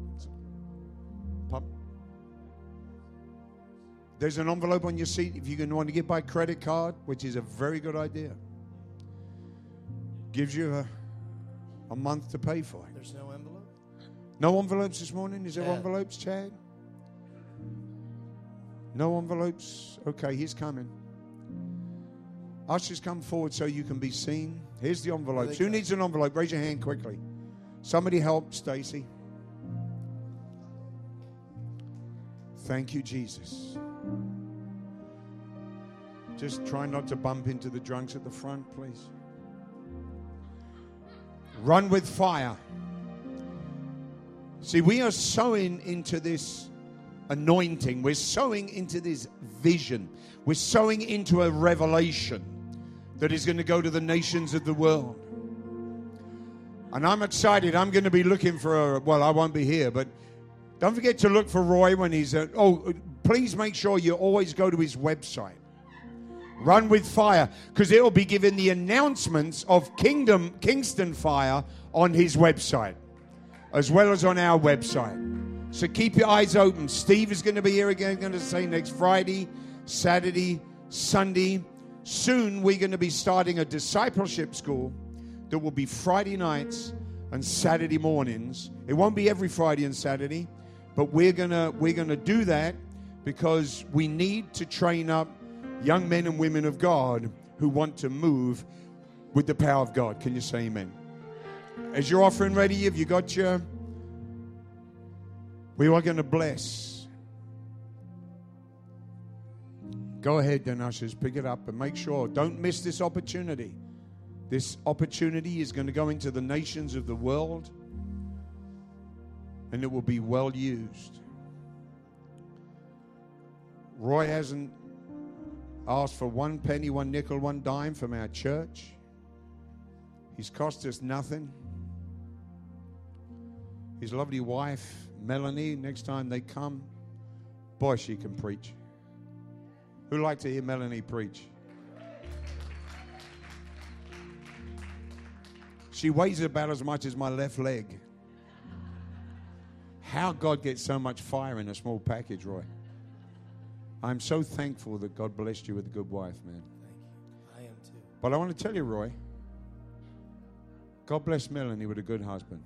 Pop. There's an envelope on your seat if you want to give by credit card, which is a very good idea. Gives you a, a month to pay for it. There's no envelope? No envelopes this morning? Is there Yeah. envelopes, Chad? No envelopes? Okay, he's coming. Ushers, come forward so you can be seen. Here's the envelopes. Who needs an envelope? Raise your hand quickly. Somebody help Stacy. Thank you, Jesus. Just try not to bump into the drunks at the front, please. Run with fire. See, we are sowing into this anointing. We're sowing into this vision. We're sowing into a revelation that is going to go to the nations of the world. And I'm excited. I'm going to be looking for a, well, I won't be here, but don't forget to look for Roy when he's, at, oh, please make sure you always go to his website. Run with Fire, because it will be given the announcements of Kingdom, Kingston Fire on his website, as well as on our website. So keep your eyes open. Steve is going to be here again, going to say next Friday, Saturday, Sunday. Soon we're going to be starting a discipleship school that will be Friday nights and Saturday mornings. It won't be every Friday and Saturday, but we're going to we're going to do that because we need to train up young men and women of God who want to move with the power of God. Can you say amen? Is your offering ready? Have you got your... We are going to bless. Go ahead then, ushers, pick it up and make sure. Don't miss this opportunity. This opportunity is going to go into the nations of the world, and it will be well used. Roy hasn't asked for one penny, one nickel, one dime from our church. He's cost us nothing. His lovely wife, Melanie, next time they come, boy, she can preach. Who'd like to hear Melanie preach? She weighs about as much as my left leg. How God gets so much fire in a small package, Roy. I'm so thankful that God blessed you with a good wife, man. Thank you. I am too. But I want to tell you, Roy, God bless Melanie with a good husband.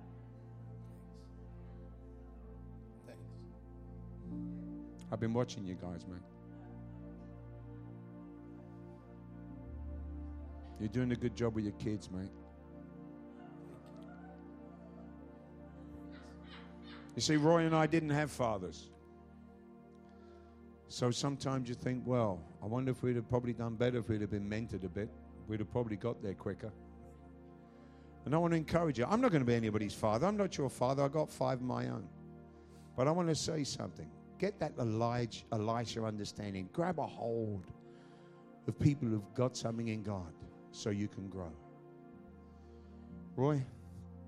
Thanks. I've been watching you guys, man. You're doing a good job with your kids, mate. You see, Roy and I didn't have fathers. So sometimes you think, well, I wonder if we'd have probably done better if we'd have been mentored a bit. We'd have probably got there quicker. And I want to encourage you. I'm not going to be anybody's father. I'm not your father. I got five of my own. But I want to say something. Get that Elijah, Elisha understanding. Grab a hold of people who've got something in God so you can grow. Roy,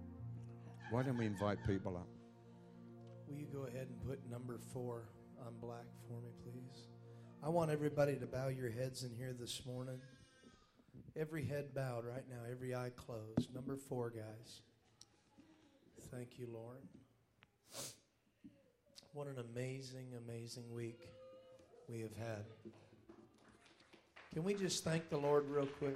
Why don't we invite people up? Will you go ahead and put number four on black for me, please? I want everybody to bow your heads in here this morning. Every head bowed right now, every eye closed. Number four, guys. Thank you, Lord. What an amazing, amazing week we have had. Can we just thank the Lord real quick?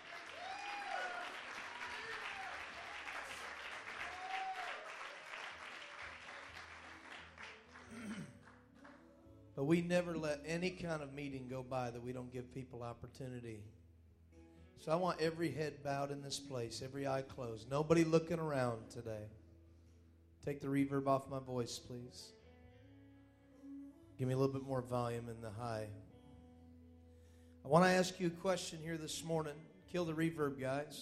But we never let any kind of meeting go by that we don't give people opportunity. So I want every head bowed in this place, every eye closed. Nobody looking around today. Take the reverb off my voice, please. Give me a little bit more volume in the high. I want to ask you a question here this morning. Kill the reverb, guys.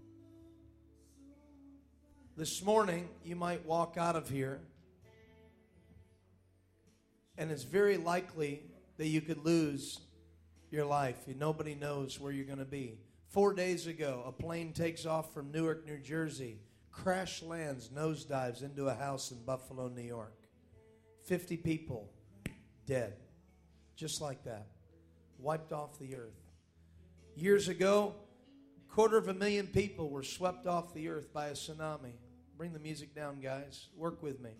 This morning, you might walk out of here, and it's very likely that you could lose your life. Nobody knows where you're going to be. Four days ago, a plane takes off from Newark, New Jersey, crash lands, nosedives into a house in Buffalo, New York. Fifty people dead. Just like that. Wiped off the earth. Years ago, a quarter of a million people were swept off the earth by a tsunami. Bring the music down, guys. Work with me.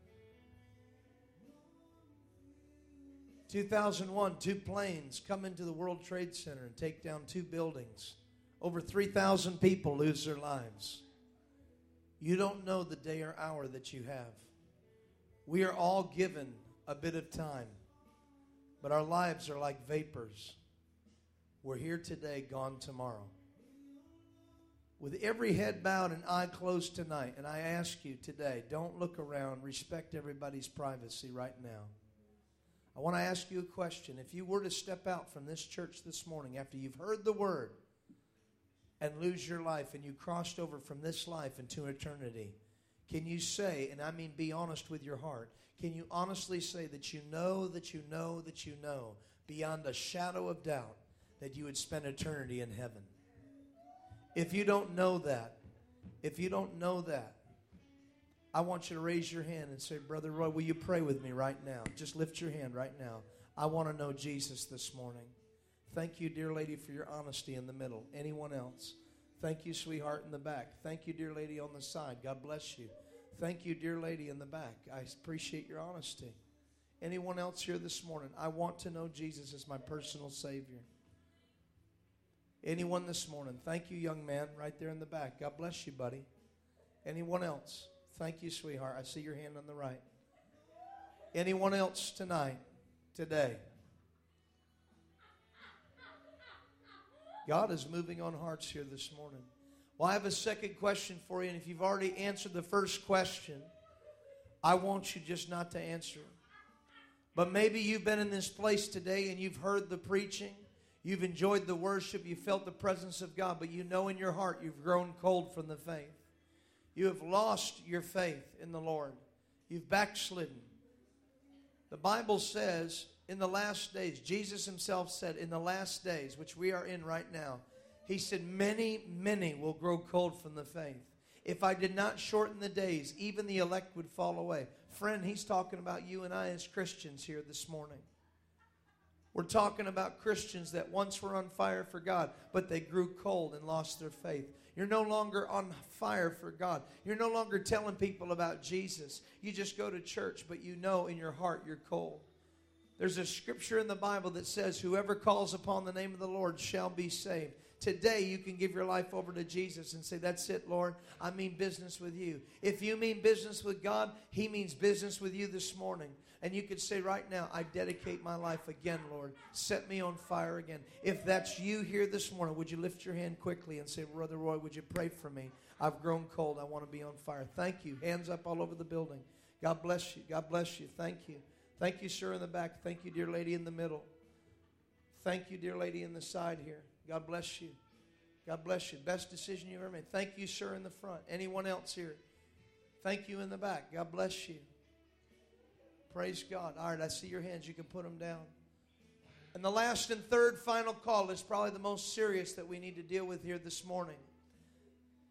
two thousand one, two planes come into the World Trade Center and take down two buildings. Over three thousand people lose their lives. You don't know the day or hour that you have. We are all given a bit of time, but our lives are like vapors. We're here today, gone tomorrow. With every head bowed and eye closed tonight, and I ask you today, don't look around, respect everybody's privacy right now. I want to ask you a question. If you were to step out from this church this morning after you've heard the word and lose your life and you crossed over from this life into eternity, can you say, and I mean be honest with your heart, can you honestly say that you know, that you know, that you know, beyond a shadow of doubt, that you would spend eternity in heaven? If you don't know that, if you don't know that, I want you to raise your hand and say, Brother Roy, will you pray with me right now? Just lift your hand right now. I want to know Jesus this morning. Thank you, dear lady, for your honesty in the middle. Anyone else? Thank you, sweetheart, in the back. Thank you, dear lady, on the side. God bless you. Thank you, dear lady, in the back. I appreciate your honesty. Anyone else here this morning? I want to know Jesus as my personal Savior. Anyone this morning? Thank you, young man, right there in the back. God bless you, buddy. Anyone else? Thank you, sweetheart. I see your hand on the right. Anyone else tonight, today? God is moving on hearts here this morning. Well, I have a second question for you, and if you've already answered the first question, I want you just not to answer. But maybe you've been in this place today and you've heard the preaching, you've enjoyed the worship, you felt the presence of God, but you know in your heart you've grown cold from the faith. You have lost your faith in the Lord. You've backslidden. The Bible says in the last days, Jesus himself said in the last days, which we are in right now, he said, many, many will grow cold from the faith. If I did not shorten the days, even the elect would fall away. Friend, he's talking about you and I as Christians here this morning. We're talking about Christians that once were on fire for God, but they grew cold and lost their faith. You're no longer on fire for God. You're no longer telling people about Jesus. You just go to church, but you know in your heart you're cold. There's a scripture in the Bible that says, whoever calls upon the name of the Lord shall be saved. Today you can give your life over to Jesus and say, that's it, Lord. I mean business with you. If you mean business with God, he means business with you this morning. And you could say right now, I dedicate my life again, Lord. Set me on fire again. If that's you here this morning, would you lift your hand quickly and say, Brother Roy, would you pray for me? I've grown cold. I want to be on fire. Thank you. Hands up all over the building. God bless you. God bless you. Thank you. Thank you, sir, in the back. Thank you, dear lady in the middle. Thank you, dear lady in the side here. God bless you. God bless you. Best decision you've ever made. Thank you, sir, in the front. Anyone else here? Thank you in the back. God bless you. Praise God. All right, I see your hands. You can put them down. And the last and third final call is probably the most serious that we need to deal with here this morning.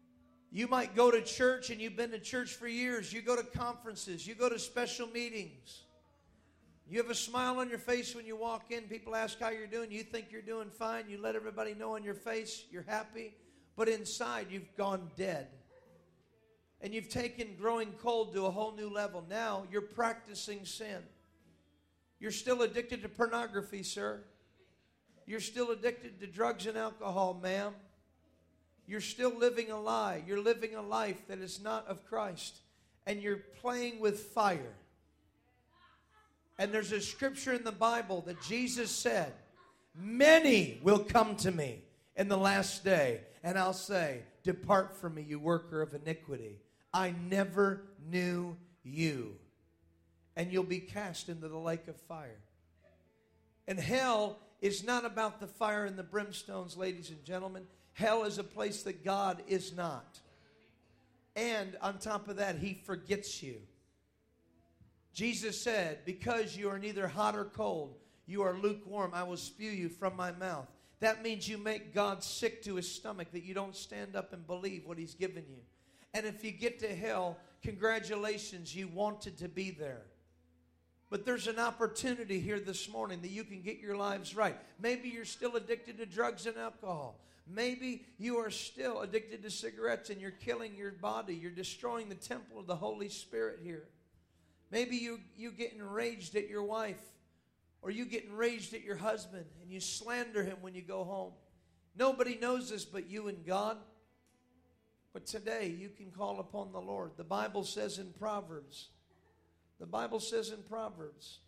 You might go to church, and you've been to church for years. You go to conferences. You go to special meetings. You have a smile on your face when you walk in. People ask how you're doing. You think you're doing fine. You let everybody know on your face you're happy. But inside, you've gone dead. And you've taken growing cold to a whole new level. Now, you're practicing sin. You're still addicted to pornography, sir. You're still addicted to drugs and alcohol, ma'am. You're still living a lie. You're living a life that is not of Christ. And you're playing with fire. And there's a scripture in the Bible that Jesus said, many will come to me in the last day, and I'll say, depart from me, you worker of iniquity. I never knew you. And you'll be cast into the lake of fire. And hell is not about the fire and the brimstones, ladies and gentlemen. Hell is a place that God is not. And on top of that, He forgets you. Jesus said, because you are neither hot or cold, you are lukewarm, I will spew you from my mouth. That means you make God sick to His stomach, that you don't stand up and believe what He's given you. And if you get to hell, congratulations, you wanted to be there. But there's an opportunity here this morning that you can get your lives right. Maybe you're still addicted to drugs and alcohol. Maybe you are still addicted to cigarettes and you're killing your body. You're destroying the temple of the Holy Spirit here. Maybe you, you get enraged at your wife, or you get enraged at your husband and you slander him when you go home. Nobody knows this but you and God. But today you can call upon the Lord. The Bible says in Proverbs, the Bible says in Proverbs,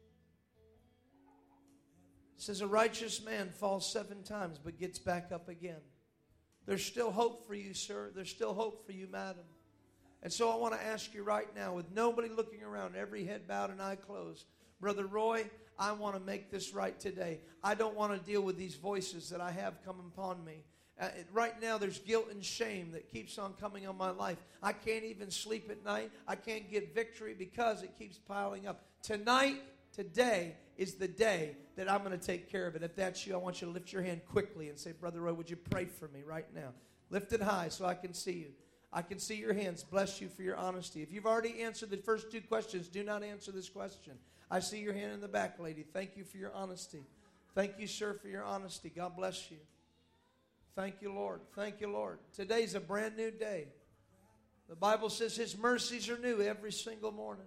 it says a righteous man falls seven times but gets back up again. There's still hope for you, sir. There's still hope for you, madam. And so I want to ask you right now, with nobody looking around, every head bowed and eye closed, Brother Roy, I want to make this right today. I don't want to deal with these voices that I have come upon me. Uh, right now, there's guilt and shame that keeps on coming on my life. I can't even sleep at night. I can't get victory because it keeps piling up. Tonight, today, is the day that I'm going to take care of it. If that's you, I want you to lift your hand quickly and say, Brother Roy, would you pray for me right now? Lift it high so I can see you. I can see your hands. Bless you for your honesty. If you've already answered the first two questions, do not answer this question. I see your hand in the back, lady. Thank you for your honesty. Thank you, sir, for your honesty. God bless you. Thank you, Lord. Thank you, Lord. Today's a brand new day. The Bible says His mercies are new every single morning.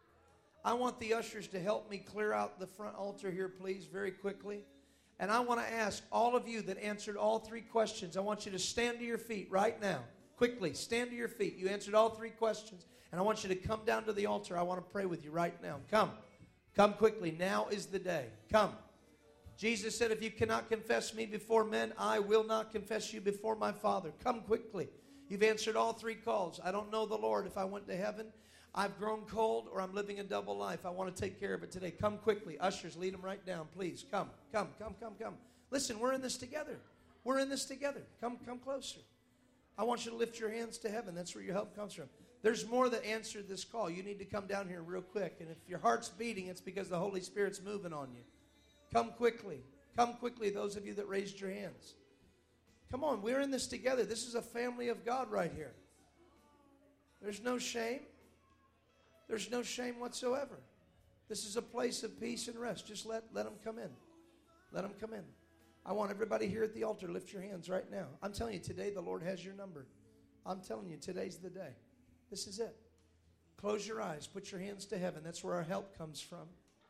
I want the ushers to help me clear out the front altar here, please, very quickly. And I want to ask all of you that answered all three questions, I want you to stand to your feet right now. Quickly, stand to your feet. You answered all three questions. And I want you to come down to the altar. I want to pray with you right now. Come. Come quickly. Now is the day. Come. Jesus said, if you cannot confess me before men, I will not confess you before my Father. Come quickly. You've answered all three calls. I don't know the Lord. If I went to heaven, I've grown cold or I'm living a double life. I want to take care of it today. Come quickly. Ushers, lead them right down, please. Come, come, come, come, come. Listen, we're in this together. We're in this together. Come, come closer. I want you to lift your hands to heaven. That's where your help comes from. There's more that answered this call. You need to come down here real quick. And if your heart's beating, it's because the Holy Spirit's moving on you. Come quickly. Come quickly, those of you that raised your hands. Come on, we're in this together. This is a family of God right here. There's no shame. There's no shame whatsoever. This is a place of peace and rest. Just let, let them come in. Let them come in. I want everybody here at the altar, lift your hands right now. I'm telling you, today the Lord has your number. I'm telling you, today's the day. This is it. Close your eyes. Put your hands to heaven. That's where our help comes from.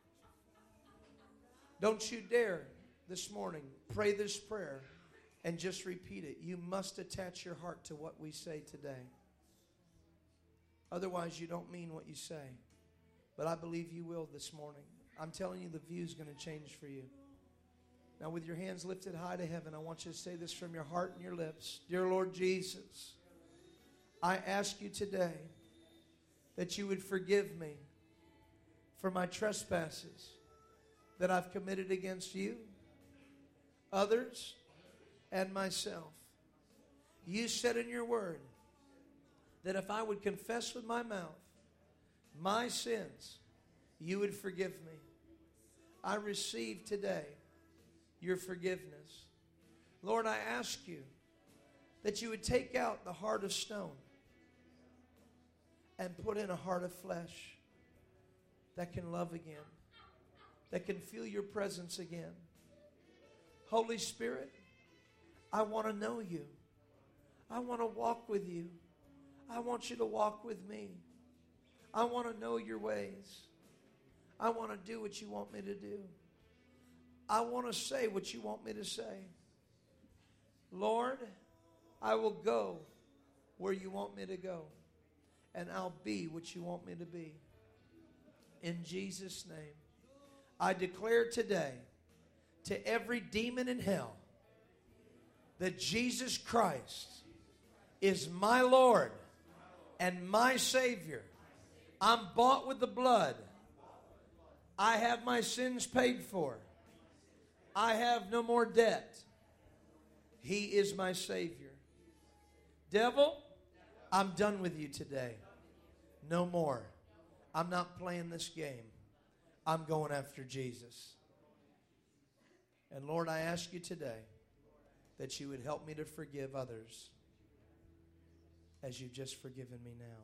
Don't you dare this morning pray this prayer and just repeat it. You must attach your heart to what we say today. Otherwise, you don't mean what you say. But I believe you will this morning. I'm telling you, the view is going to change for you. Now, with your hands lifted high to heaven, I want you to say this from your heart and your lips. Dear Lord Jesus, I ask you today that you would forgive me for my trespasses that I've committed against you, others, and myself. You said in your word that if I would confess with my mouth my sins, you would forgive me. I receive today your forgiveness. Lord, I ask you that you would take out the heart of stone and put in a heart of flesh that can love again, that can feel your presence again. Holy Spirit, I want to know you. I want to walk with you. I want you to walk with me. I want to know your ways. I want to do what you want me to do. I want to say what you want me to say. Lord, I will go where you want me to go. And I'll be what you want me to be. In Jesus' name, I declare today to every demon in hell that Jesus Christ is my Lord and my Savior. I'm bought with the blood. I have my sins paid for. I have no more debt. He is my Savior. Devil, I'm done with you today. No more. I'm not playing this game. I'm going after Jesus. And Lord, I ask you today that you would help me to forgive others as you've just forgiven me now.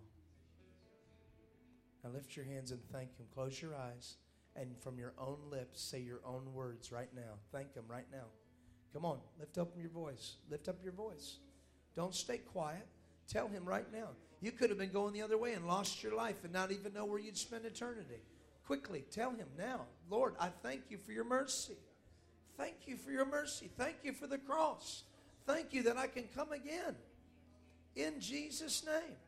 Now lift your hands and thank Him. Close your eyes and from your own lips say your own words right now. Thank Him right now. Come on, lift up your voice. Lift up your voice. Don't stay quiet. Tell Him right now. You could have been going the other way and lost your life and not even know where you'd spend eternity. Quickly, tell Him now, Lord, I thank you for your mercy. Thank you for your mercy. Thank you for the cross. Thank you that I can come again. In Jesus' name.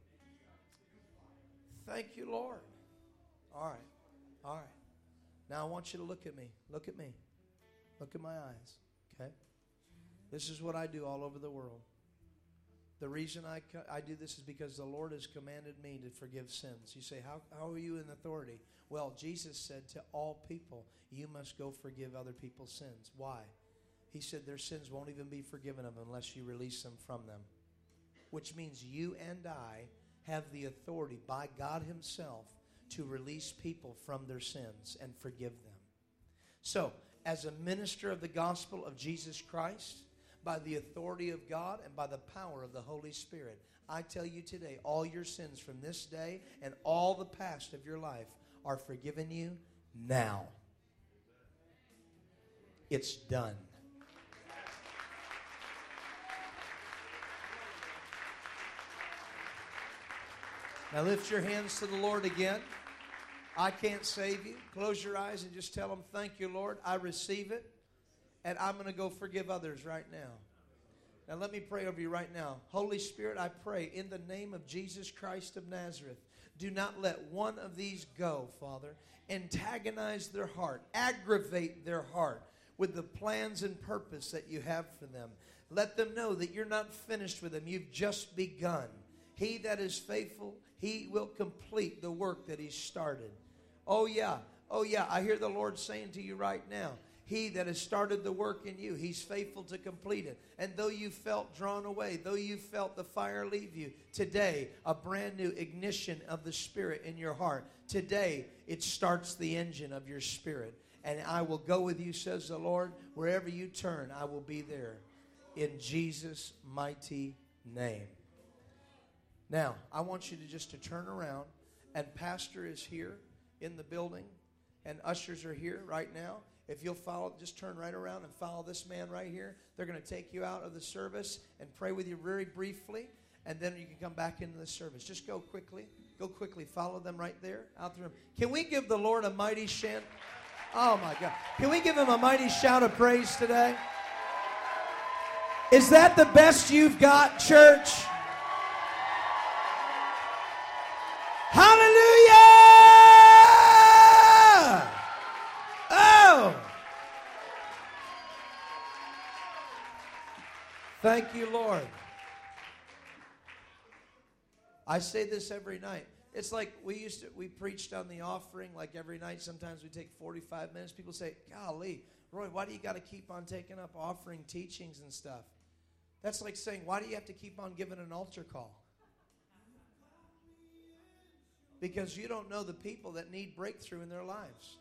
Thank you, Lord. All right. All right. Now I want you to look at me. Look at me. Look at my eyes. Okay? This is what I do all over the world. The reason I, I do this is because the Lord has commanded me to forgive sins. You say, how, how are you in authority? Well, Jesus said to all people, you must go forgive other people's sins. Why? He said their sins won't even be forgiven them unless you release them from them. Which means you and I have the authority by God Himself to release people from their sins and forgive them. So, as a minister of the gospel of Jesus Christ, by the authority of God and by the power of the Holy Spirit, I tell you today, all your sins from this day and all the past of your life are forgiven you now. It's done. Now lift your hands to the Lord again. I can't save you. Close your eyes and just tell Him, thank you, Lord. I receive it. And I'm going to go forgive others right now. Now let me pray over you right now. Holy Spirit, I pray in the name of Jesus Christ of Nazareth, do not let one of these go, Father. Antagonize their heart. Aggravate their heart with the plans and purpose that you have for them. Let them know that you're not finished with them. You've just begun. He that is faithful, He will complete the work that He started. Oh yeah, oh yeah, I hear the Lord saying to you right now, He that has started the work in you, He's faithful to complete it. And though you felt drawn away, though you felt the fire leave you, today, a brand new ignition of the Spirit in your heart. Today, it starts the engine of your spirit. And I will go with you, says the Lord. Wherever you turn, I will be there. In Jesus' mighty name. Now, I want you to just to turn around, and Pastor is here in the building, and ushers are here right now. If you'll follow, just turn right around and follow this man right here. They're going to take you out of the service and pray with you very briefly, and then you can come back into the service. Just go quickly. Go quickly. Follow them right there out the room. Can we give the Lord a mighty shout? Oh, my God. Can we give Him a mighty shout of praise today? Is that the best you've got, church? Hallelujah! Oh! Thank you, Lord. I say this every night. It's like we used to, we preached on the offering like every night. Sometimes we take forty-five minutes. People say, golly, Roy, why do you got to keep on taking up offering teachings and stuff? That's like saying, why do you have to keep on giving an altar call? Because you don't know the people that need breakthrough in their lives.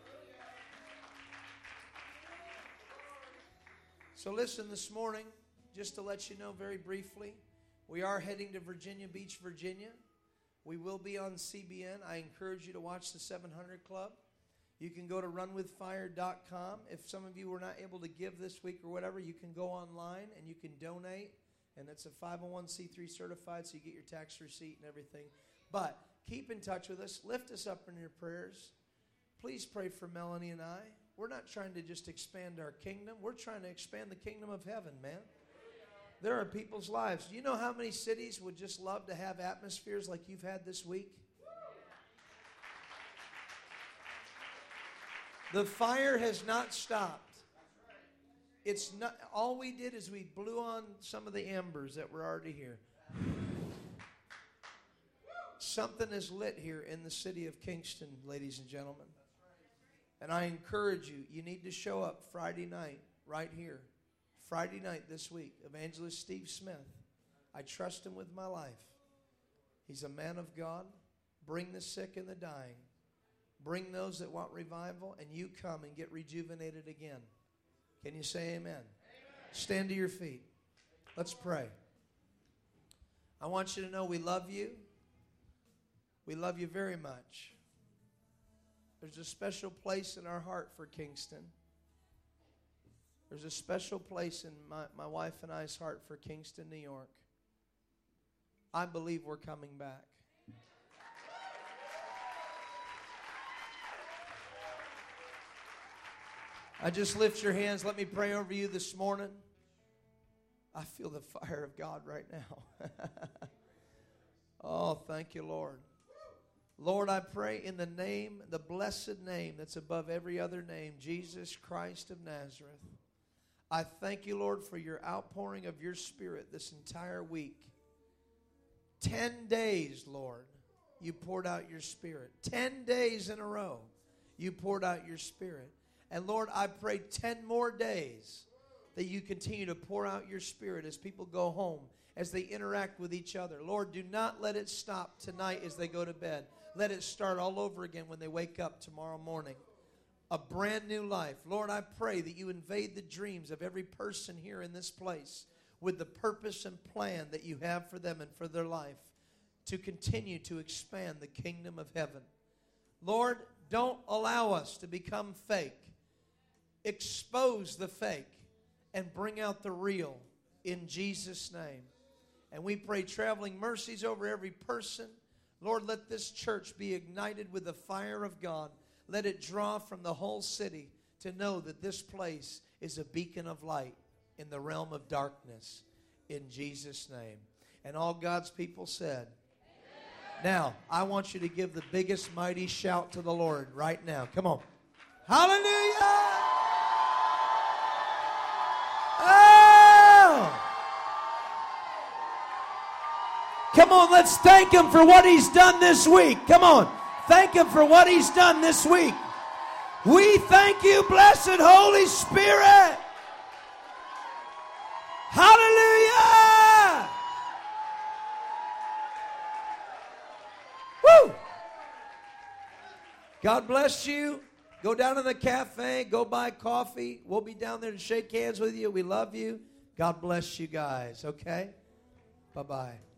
So listen, this morning, just to let you know very briefly, we are heading to Virginia Beach, Virginia. We will be on C B N. I encourage you to watch the seven hundred Club. You can go to run with fire dot com. If some of you were not able to give this week or whatever, you can go online and you can donate. And it's a five oh one c three certified, so you get your tax receipt and everything. But keep in touch with us. Lift us up in your prayers. Please pray for Melanie and I. We're not trying to just expand our kingdom. We're trying to expand the kingdom of heaven, man. There are people's lives. Do you know how many cities would just love to have atmospheres like you've had this week? The fire has not stopped. It's not, all we did is we blew on some of the embers that were already here. Something is lit here in the city of Kingston, ladies and gentlemen. And I encourage you, you need to show up Friday night right here. Friday night this week, Evangelist Steve Smith. I trust him with my life. He's a man of God. Bring the sick and the dying. Bring those that want revival, and you come and get rejuvenated again. Can you say amen? Amen? Stand to your feet. Let's pray. I want you to know we love you. We love you very much. There's a special place in our heart for Kingston. There's a special place in my, my wife and I's heart for Kingston, New York. I believe we're coming back. I just lift your hands. Let me pray over you this morning. I feel the fire of God right now. Oh, thank you, Lord. Lord, I pray in the name, the blessed name that's above every other name, Jesus Christ of Nazareth. I thank you, Lord, for your outpouring of your Spirit this entire week. Ten days, Lord, you poured out your Spirit. Ten days in a row, you poured out your Spirit. And Lord, I pray ten more days that you continue to pour out your Spirit as people go home, as they interact with each other. Lord, do not let it stop tonight as they go to bed. Let it start all over again when they wake up tomorrow morning. A brand new life. Lord, I pray that you invade the dreams of every person here in this place with the purpose and plan that you have for them and for their life to continue to expand the kingdom of heaven. Lord, don't allow us to become fake. Expose the fake and bring out the real in Jesus' name. And we pray traveling mercies over every person. Lord, let this church be ignited with the fire of God. Let it draw from the whole city to know that this place is a beacon of light in the realm of darkness. In Jesus' name. And all God's people said, amen. Now, I want you to give the biggest mighty shout to the Lord right now. Come on. Hallelujah! Oh! Come on, let's thank him for what he's done this week. Come on. Thank him for what he's done this week. We thank you, blessed Holy Spirit. Hallelujah. Woo. God bless you. Go down to the cafe. Go buy coffee. We'll be down there to shake hands with you. We love you. God bless you guys, okay? Bye-bye.